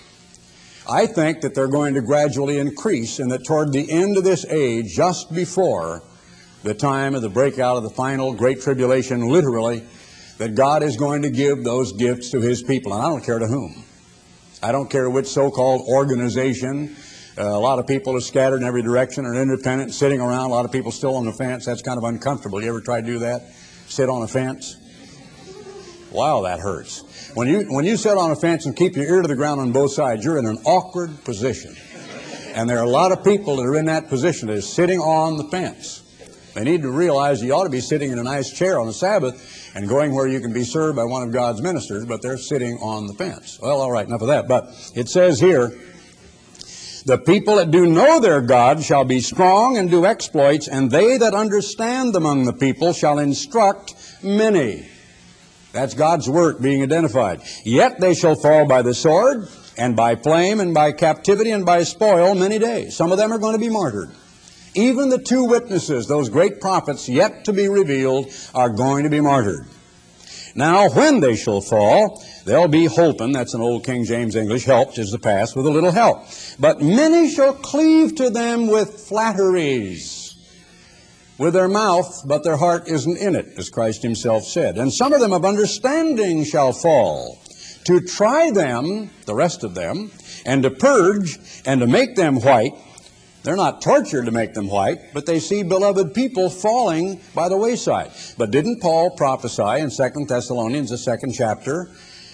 I think that they're going to gradually increase, and that toward the end of this age, just before the time of the breakout of the final great tribulation, literally, that God is going to give those gifts to His people. And I don't care to whom. I don't care which so-called organization. Uh, a lot of people are scattered in every direction, are independent, sitting around. A lot of people still on the fence. That's kind of uncomfortable. You ever try to do that? Sit on a fence? Wow, that hurts. When you, when you sit on a fence and keep your ear to the ground on both sides, you're in an awkward position. And there are a lot of people that are in that position that is sitting on the fence. They need to realize you ought to be sitting in a nice chair on the Sabbath and going where you can be served by one of God's ministers, but they're sitting on the fence. Well, all right, enough of that. But it says here, the people that do know their God shall be strong and do exploits, and they that understand among the people shall instruct many. That's God's work being identified. Yet they shall fall by the sword, and by flame, and by captivity, and by spoil many days. Some of them are going to be martyred. Even the two witnesses, those great prophets yet to be revealed, are going to be martyred. Now, when they shall fall, they'll be holpen. That's an old King James English. Helped is the past with a little help. But many shall cleave to them with flatteries. With their mouth, but their heart isn't in it, as Christ Himself said. And some of them of understanding shall fall, to try them, the rest of them, and to purge, and to make them white. They're not tortured to make them white, but they see beloved people falling by the wayside. But didn't Paul prophesy in Second Thessalonians, the second chapter,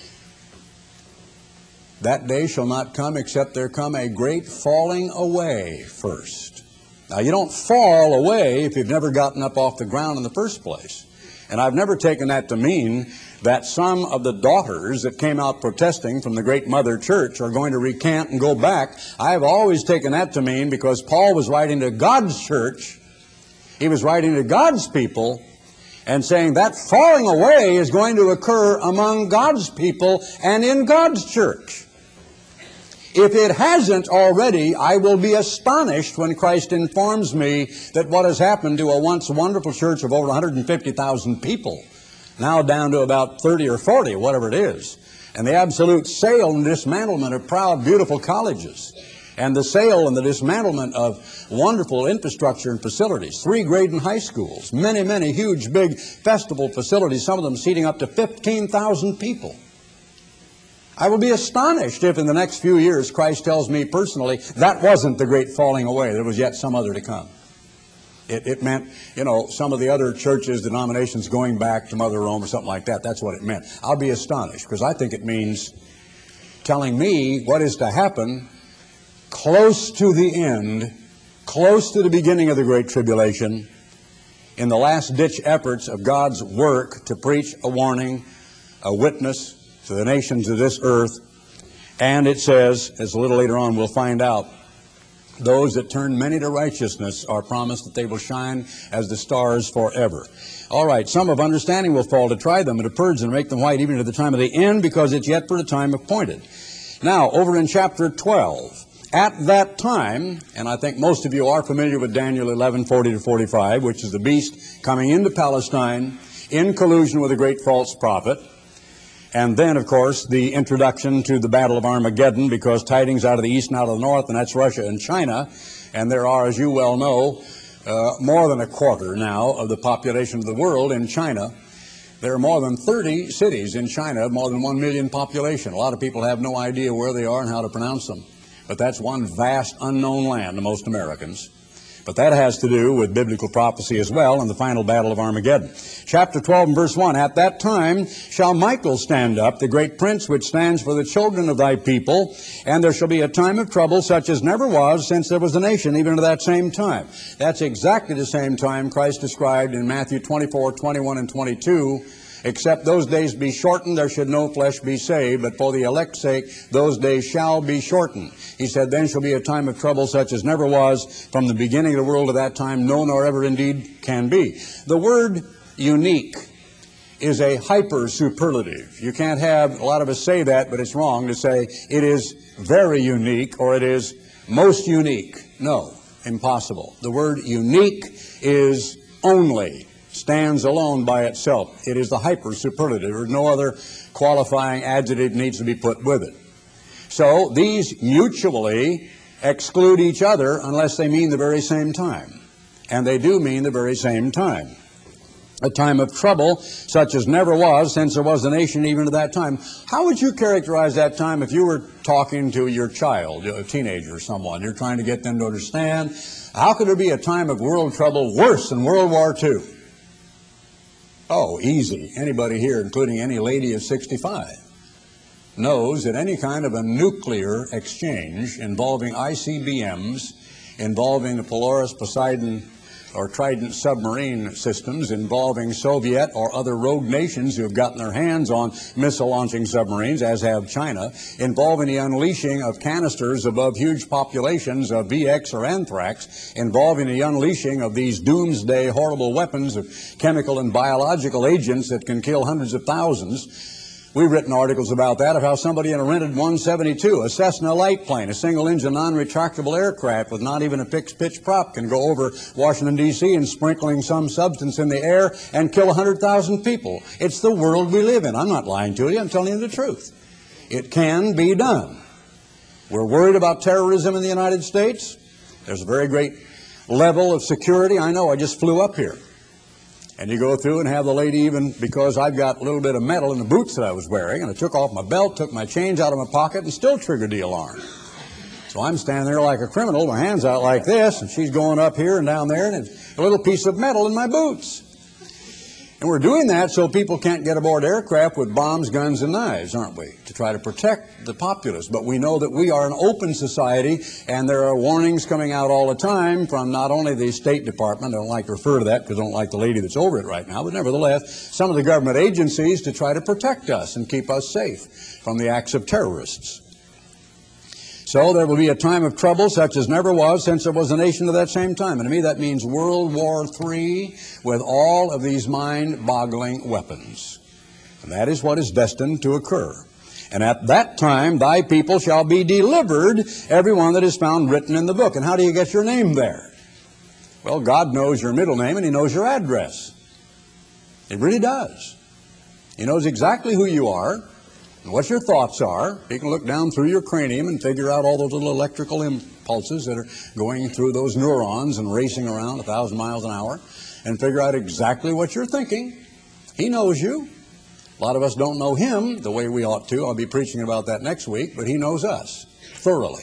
that day shall not come except there come a great falling away first. Now, you don't fall away if you've never gotten up off the ground in the first place. And I've never taken that to mean that some of the daughters that came out protesting from the great mother church are going to recant and go back. I've always taken that to mean, because Paul was writing to God's church, he was writing to God's people, and saying that falling away is going to occur among God's people and in God's church. If it hasn't already, I will be astonished when Christ informs me that what has happened to a once wonderful church of over one hundred fifty thousand people, now down to about thirty or forty, whatever it is, and the absolute sale and dismantlement of proud, beautiful colleges, and the sale and the dismantlement of wonderful infrastructure and facilities, three grade and high schools, many, many huge, big festival facilities, some of them seating up to fifteen thousand people. I will be astonished if in the next few years Christ tells me personally that wasn't the great falling away. There was yet some other to come. It, it meant, you know, some of the other churches, denominations going back to Mother Rome or something like that. That's what it meant. I'll be astonished, because I think it means telling me what is to happen close to the end, close to the beginning of the Great Tribulation, in the last-ditch efforts of God's work to preach a warning, a witness to the nations of this earth. And it says, as a little later on we'll find out, those that turn many to righteousness are promised that they will shine as the stars forever. All right, some of understanding will fall to try them, and to purge them, and make them white even to the time of the end, because it's yet for the time appointed. Now, over in chapter twelve, at that time, and I think most of you are familiar with Daniel eleven, forty to forty-five, which is the beast coming into Palestine in collusion with a great false prophet. And then, of course, the introduction to the Battle of Armageddon, because tidings out of the east and out of the north, and that's Russia and China. And there are, as you well know, uh, more than a quarter now of the population of the world in China. There are more than thirty cities in China, more than one million population. A lot of people have no idea where they are and how to pronounce them. But that's one vast unknown land to most Americans. But that has to do with biblical prophecy as well, and the final battle of Armageddon. Chapter twelve and verse one, at that time shall Michael stand up, the great prince which stands for the children of thy people, and there shall be a time of trouble such as never was since there was a nation, even to that same time. That's exactly the same time Christ described in Matthew twenty-four, twenty-one, and twenty-two. Except those days be shortened, there should no flesh be saved, but for the elect's sake those days shall be shortened. He said, then shall be a time of trouble such as never was from the beginning of the world to that time, no, nor ever indeed can be. The word unique is a hyper-superlative. You can't have, a lot of us say that, but it's wrong to say it is very unique or it is most unique. No, impossible. The word unique is only, stands alone by itself. It is the hyper-superlative. There's no other qualifying adjective needs to be put with it. So these mutually exclude each other unless they mean the very same time. And they do mean the very same time. A time of trouble such as never was since there was a nation even to that time. How would you characterize that time if you were talking to your child, a teenager or someone? You're trying to get them to understand. How could there be a time of world trouble worse than World War Two? Oh, easy. Anybody here, including any lady of sixty-five, knows that any kind of a nuclear exchange involving I C B Ms, involving the Polaris, Poseidon, or Trident submarine systems, involving Soviet or other rogue nations who have gotten their hands on missile-launching submarines, as have China, involving the unleashing of canisters above huge populations of V X or anthrax, involving the unleashing of these doomsday horrible weapons of chemical and biological agents that can kill hundreds of thousands. We've written articles about that, of how somebody in a rented one seventy-two, a Cessna light plane, a single-engine non-retractable aircraft with not even a fixed pitch prop, can go over Washington, D C and sprinkling some substance in the air and kill one hundred thousand people. It's the world we live in. I'm not lying to you. I'm telling you the truth. It can be done. We're worried about terrorism in the United States. There's a very great level of security. I know. I just flew up here. And you go through and have the lady, even because I've got a little bit of metal in the boots that I was wearing, and I took off my belt, took my change out of my pocket, and still triggered the alarm. So I'm standing there like a criminal, my hands out like this, and she's going up here and down there, and it's a little piece of metal in my boots. And we're doing that so people can't get aboard aircraft with bombs, guns, and knives, aren't we? To try to protect the populace. But we know that we are an open society, and there are warnings coming out all the time from not only the State Department, I don't like to refer to that because I don't like the lady that's over it right now, but nevertheless, some of the government agencies to try to protect us and keep us safe from the acts of terrorists. So there will be a time of trouble such as never was since there was a nation at that same time. And to me that means World War Three with all of these mind-boggling weapons. And that is what is destined to occur. And at that time thy people shall be delivered, every one that is found written in the book. And how do you get your name there? Well, God knows your middle name and He knows your address. It really does. He knows exactly who you are and what your thoughts are. He can look down through your cranium and figure out all those little electrical impulses that are going through those neurons and racing around a thousand miles an hour and figure out exactly what you're thinking. He knows you. A lot of us don't know Him the way we ought to. I'll be preaching about that next week, but He knows us thoroughly.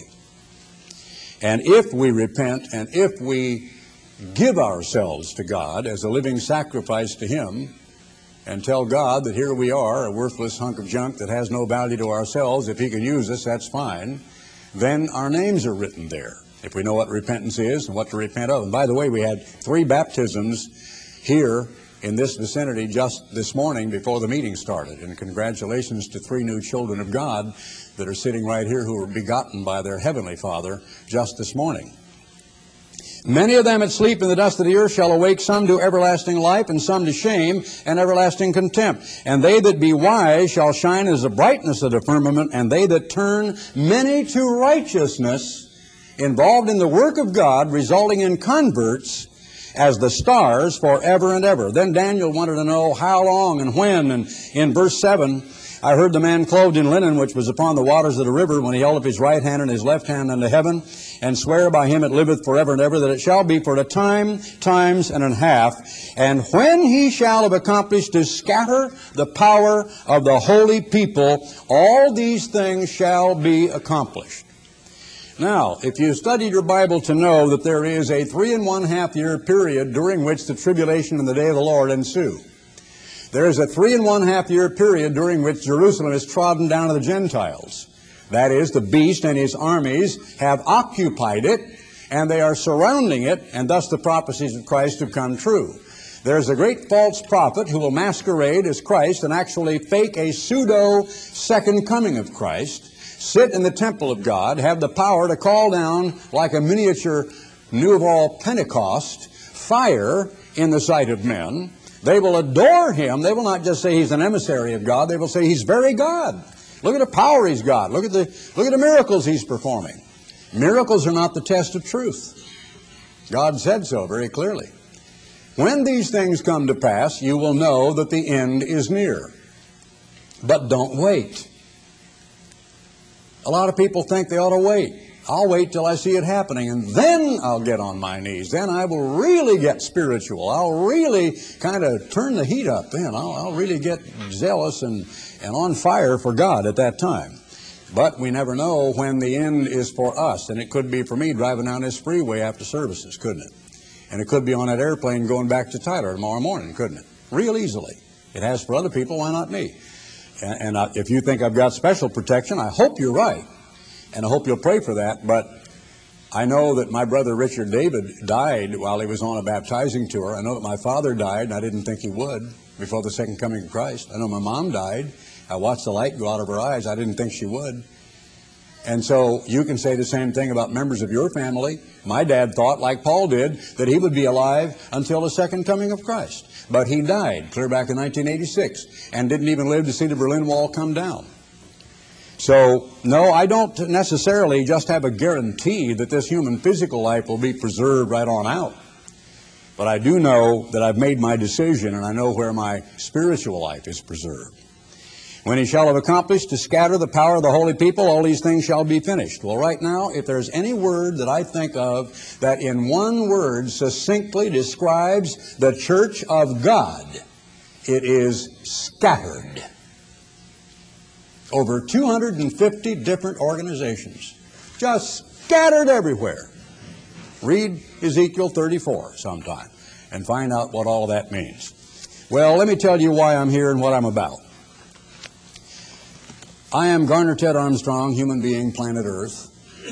And if we repent and if we give ourselves to God as a living sacrifice to Him, and tell God that here we are, a worthless hunk of junk that has no value to ourselves, if He can use us, that's fine, then our names are written there. if we know what repentance is and what to repent of. And by the way, we had three baptisms here in this vicinity just this morning before the meeting started. And congratulations to three new children of God that are sitting right here who were begotten by their Heavenly Father just this morning. Many of them that sleep in the dust of the earth shall awake, some to everlasting life, and some to shame and everlasting contempt. And they that be wise shall shine as the brightness of the firmament, and they that turn many to righteousness, involved in the work of God, resulting in converts, as the stars forever and ever. Then Daniel wanted to know how long and when, and in verse seven, I heard the man clothed in linen, which was upon the waters of the river, when he held up his right hand and his left hand unto heaven, and swear by him that liveth forever and ever, that it shall be for a time, times, and an half. And when he shall have accomplished to scatter the power of the holy people, all these things shall be accomplished. Now, if you studied your Bible to know that there is a three and one half year period during which the tribulation and the day of the Lord ensue. There is a three and one half year period during which Jerusalem is trodden down to the Gentiles. That is, the beast and his armies have occupied it, and they are surrounding it, and thus the prophecies of Christ have come true. There's a great false prophet who will masquerade as Christ and actually fake a pseudo second coming of Christ, sit in the temple of God, have the power to call down, like a miniature Nouveau Pentecost, fire in the sight of men. They will adore him. They will not just say he's an emissary of God. They will say he's very God. Look at the power he's got. Look at the, look at the miracles he's performing. Miracles are not the test of truth. God said so very clearly. When these things come to pass, you will know that the end is near. But don't wait. A lot of people think they ought to wait. I'll wait till I see it happening, and then I'll get on my knees. Then I will really get spiritual. I'll really kind of turn the heat up then. I'll, I'll really get zealous and, and on fire for God at that time. But we never know when the end is for us. And it could be for me driving down this freeway after services, couldn't it? And it could be on that airplane going back to Tyler tomorrow morning, couldn't it? Real easily. It has for other people, why not me? And, and I, if you think I've got special protection, I hope you're right. And I hope you'll pray for that. But I know that my brother Richard David died while he was on a baptizing tour. I know that my father died, and I didn't think he would before the second coming of Christ. I know my mom died. I watched the light go out of her eyes. I didn't think she would. And so you can say the same thing about members of your family. My dad thought, like Paul did, that he would be alive until the second coming of Christ. But he died clear back in nineteen eighty-six and didn't even live to see the Berlin Wall come down. So, no, I don't necessarily just have a guarantee that this human physical life will be preserved right on out. But I do know that I've made my decision, and I know where my spiritual life is preserved. When he shall have accomplished to scatter the power of the holy people, all these things shall be finished. Well, right now, if there's any word that I think of that in one word succinctly describes the church of God, it is scattered. Over two hundred fifty different organizations, just scattered everywhere. Read Ezekiel thirty-four sometime and find out what all that means. Well, let me tell you why I'm here and what I'm about. I am Garner Ted Armstrong, human being, planet Earth.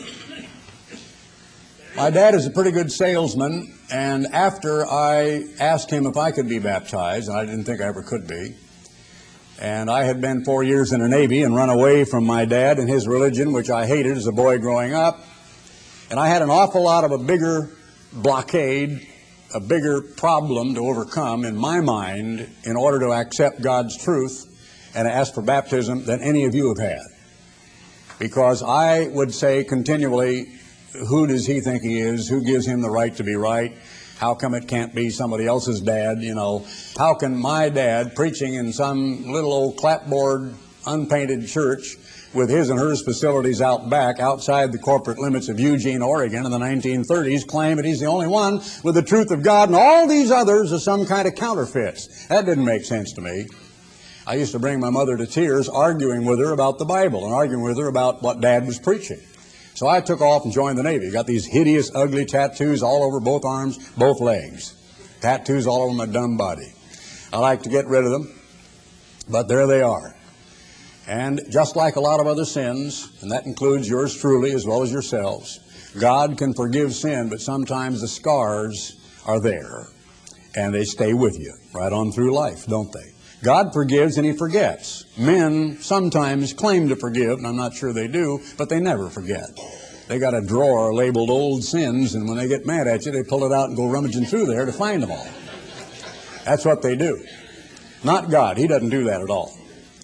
My dad is a pretty good salesman, and after I asked him if I could be baptized, and I didn't think I ever could be, and I had been four years in the Navy and run away from my dad and his religion, which I hated as a boy growing up. And I had an awful lot of a bigger blockade, a bigger problem to overcome in my mind in order to accept God's truth and ask for baptism than any of you have had. Because I would say continually, who does he think he is? Who gives him the right to be right? How come it can't be somebody else's dad, you know? How can my dad, preaching in some little old clapboard, unpainted church with his and hers facilities out back, outside the corporate limits of Eugene, Oregon in the nineteen thirties, claim that he's the only one with the truth of God and all these others are some kind of counterfeits? That didn't make sense to me. I used to bring my mother to tears arguing with her about the Bible and arguing with her about what Dad was preaching. So I took off and joined the Navy. Got these hideous, ugly tattoos all over both arms, both legs. Tattoos all over my dumb body. I like to get rid of them, but there they are. And just like a lot of other sins, and that includes yours truly as well as yourselves, God can forgive sin, but sometimes the scars are there, and they stay with you right on through life, don't they? God forgives and He forgets. Men sometimes claim to forgive, and I'm not sure they do, but they never forget. They got a drawer labeled old sins, and when they get mad at you, they pull it out and go rummaging through there to find them all. That's what they do. Not God. He doesn't do that at all.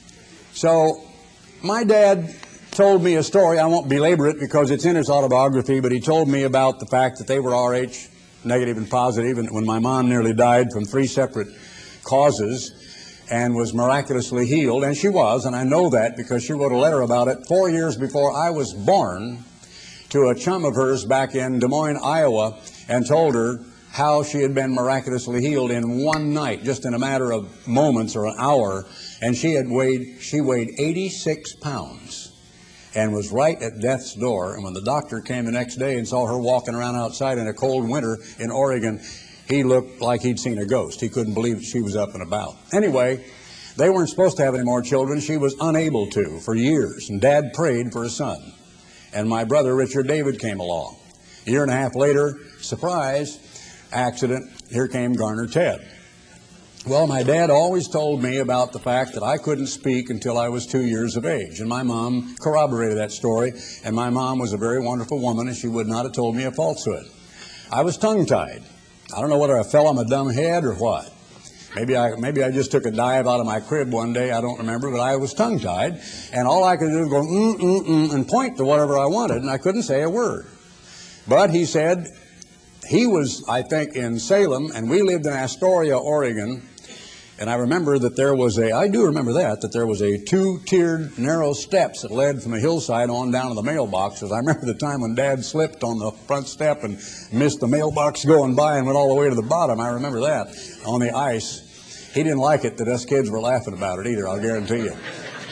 So my dad told me a story. I won't belabor it because it's in his autobiography, but he told me about the fact that they were R H, negative and positive, and when my mom nearly died from three separate causes and was miraculously healed, and she was, and I know that because she wrote a letter about it four years before I was born to a chum of hers back in Des Moines, Iowa, and told her how she had been miraculously healed in one night, just in a matter of moments or an hour, and she had weighed, she weighed eighty-six pounds and was right at death's door. And when the doctor came the next day and saw her walking around outside in a cold winter in Oregon, he looked like he'd seen a ghost. He couldn't believe she was up and about. Anyway, they weren't supposed to have any more children. She was unable to for years, and Dad prayed for a son. And my brother, Richard David, came along. A year and a half later, surprise, accident, here came Garner Ted. Well, my dad always told me about the fact that I couldn't speak until I was two years of age. And my mom corroborated that story. And my mom was a very wonderful woman, and she would not have told me a falsehood. I was tongue-tied. I don't know whether I fell on my dumb head or what. Maybe I, maybe I just took a dive out of my crib one day. I don't remember, but I was tongue-tied. And all I could do was go, mm, mm, mm, and point to whatever I wanted, and I couldn't say a word. But he said, he was, I think, in Salem, and we lived in Astoria, Oregon. And I remember that there was a, I do remember that, that there was a two-tiered narrow steps that led from the hillside on down to the mailboxes. I remember the time when Dad slipped on the front step and missed the mailbox going by and went all the way to the bottom. I remember that on the ice. He didn't like it that us kids were laughing about it either, I'll guarantee you.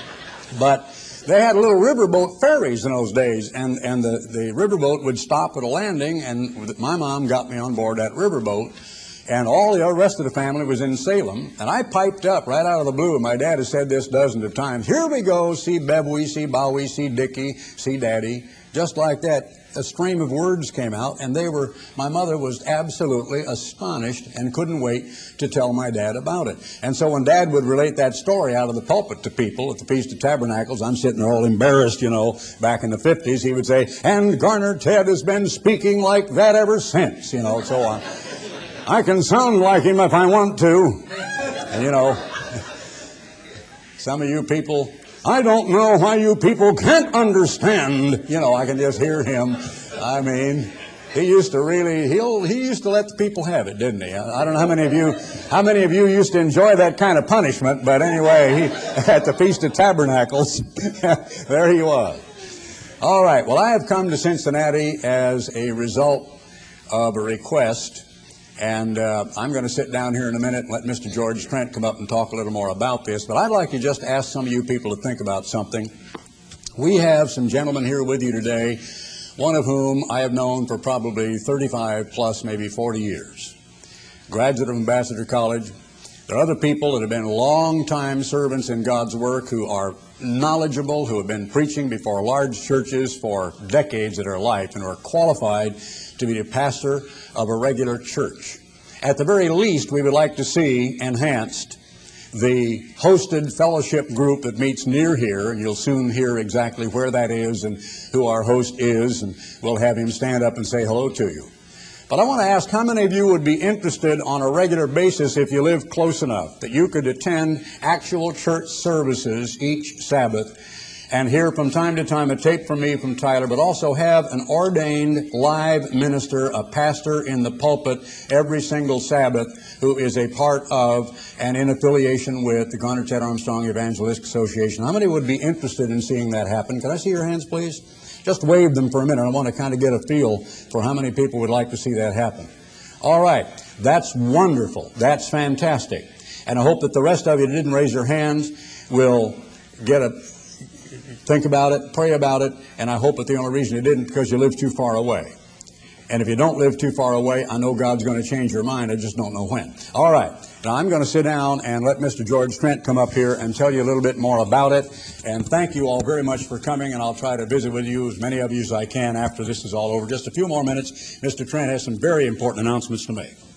But they had little riverboat ferries in those days, and, and the, the riverboat would stop at a landing, and my mom got me on board that riverboat. And all the rest of the family was in Salem. And I piped up right out of the blue. And my dad has said this dozens of times. Here we go. See Beverly, see Bowie, see Dickie, see Daddy. Just like that, a stream of words came out. And they were, my mother was absolutely astonished and couldn't wait to tell my dad about it. And so when Dad would relate that story out of the pulpit to people at the Feast of Tabernacles, I'm sitting there all embarrassed, you know, back in the fifties, he would say, and Garner Ted has been speaking like that ever since, you know, so on. I can sound like him if I want to. And, you know, some of you people, I don't know why you people can't understand. You know, I can just hear him. I mean, he used to really, he'll, he used to let the people have it, didn't he? I don't know how many of you, how many of you used to enjoy that kind of punishment, but anyway, he, at the Feast of Tabernacles, there he was. All right, well, I have come to Cincinnati as a result of a request. And uh, I'm going to sit down here in a minute and let Mister George Trent come up and talk a little more about this. But I'd like to just ask some of you people to think about something. We have some gentlemen here with you today, one of whom I have known for probably thirty-five plus, maybe forty years. Graduate of Ambassador College. There are other people that have been long-time servants in God's work who are knowledgeable, who have been preaching before large churches for decades of their life and are qualified to be the pastor of a regular church. At the very least, we would like to see enhanced the hosted fellowship group that meets near here, and you'll soon hear exactly where that is and who our host is, and we'll have him stand up and say hello to you. But I want to ask how many of you would be interested on a regular basis, if you live close enough, that you could attend actual church services each Sabbath and hear from time to time a tape from me from Tyler, but also have an ordained live minister, a pastor in the pulpit every single Sabbath who is a part of and in affiliation with the Garner Ted Armstrong Evangelistic Association. How many would be interested in seeing that happen? Can I see your hands, please? Just wave them for a minute. I want to kind of get a feel for how many people would like to see that happen. All right. That's wonderful. That's fantastic. And I hope that the rest of you that didn't raise your hands will get a think about it, pray about it, and I hope that the only reason you didn't because you live too far away. And if you don't live too far away, I know God's going to change your mind. I just don't know when. All right. Now, I'm going to sit down and let Mister George Trent come up here and tell you a little bit more about it. And thank you all very much for coming, and I'll try to visit with you, as many of you as I can, after this is all over. Just a few more minutes. Mister Trent has some very important announcements to make.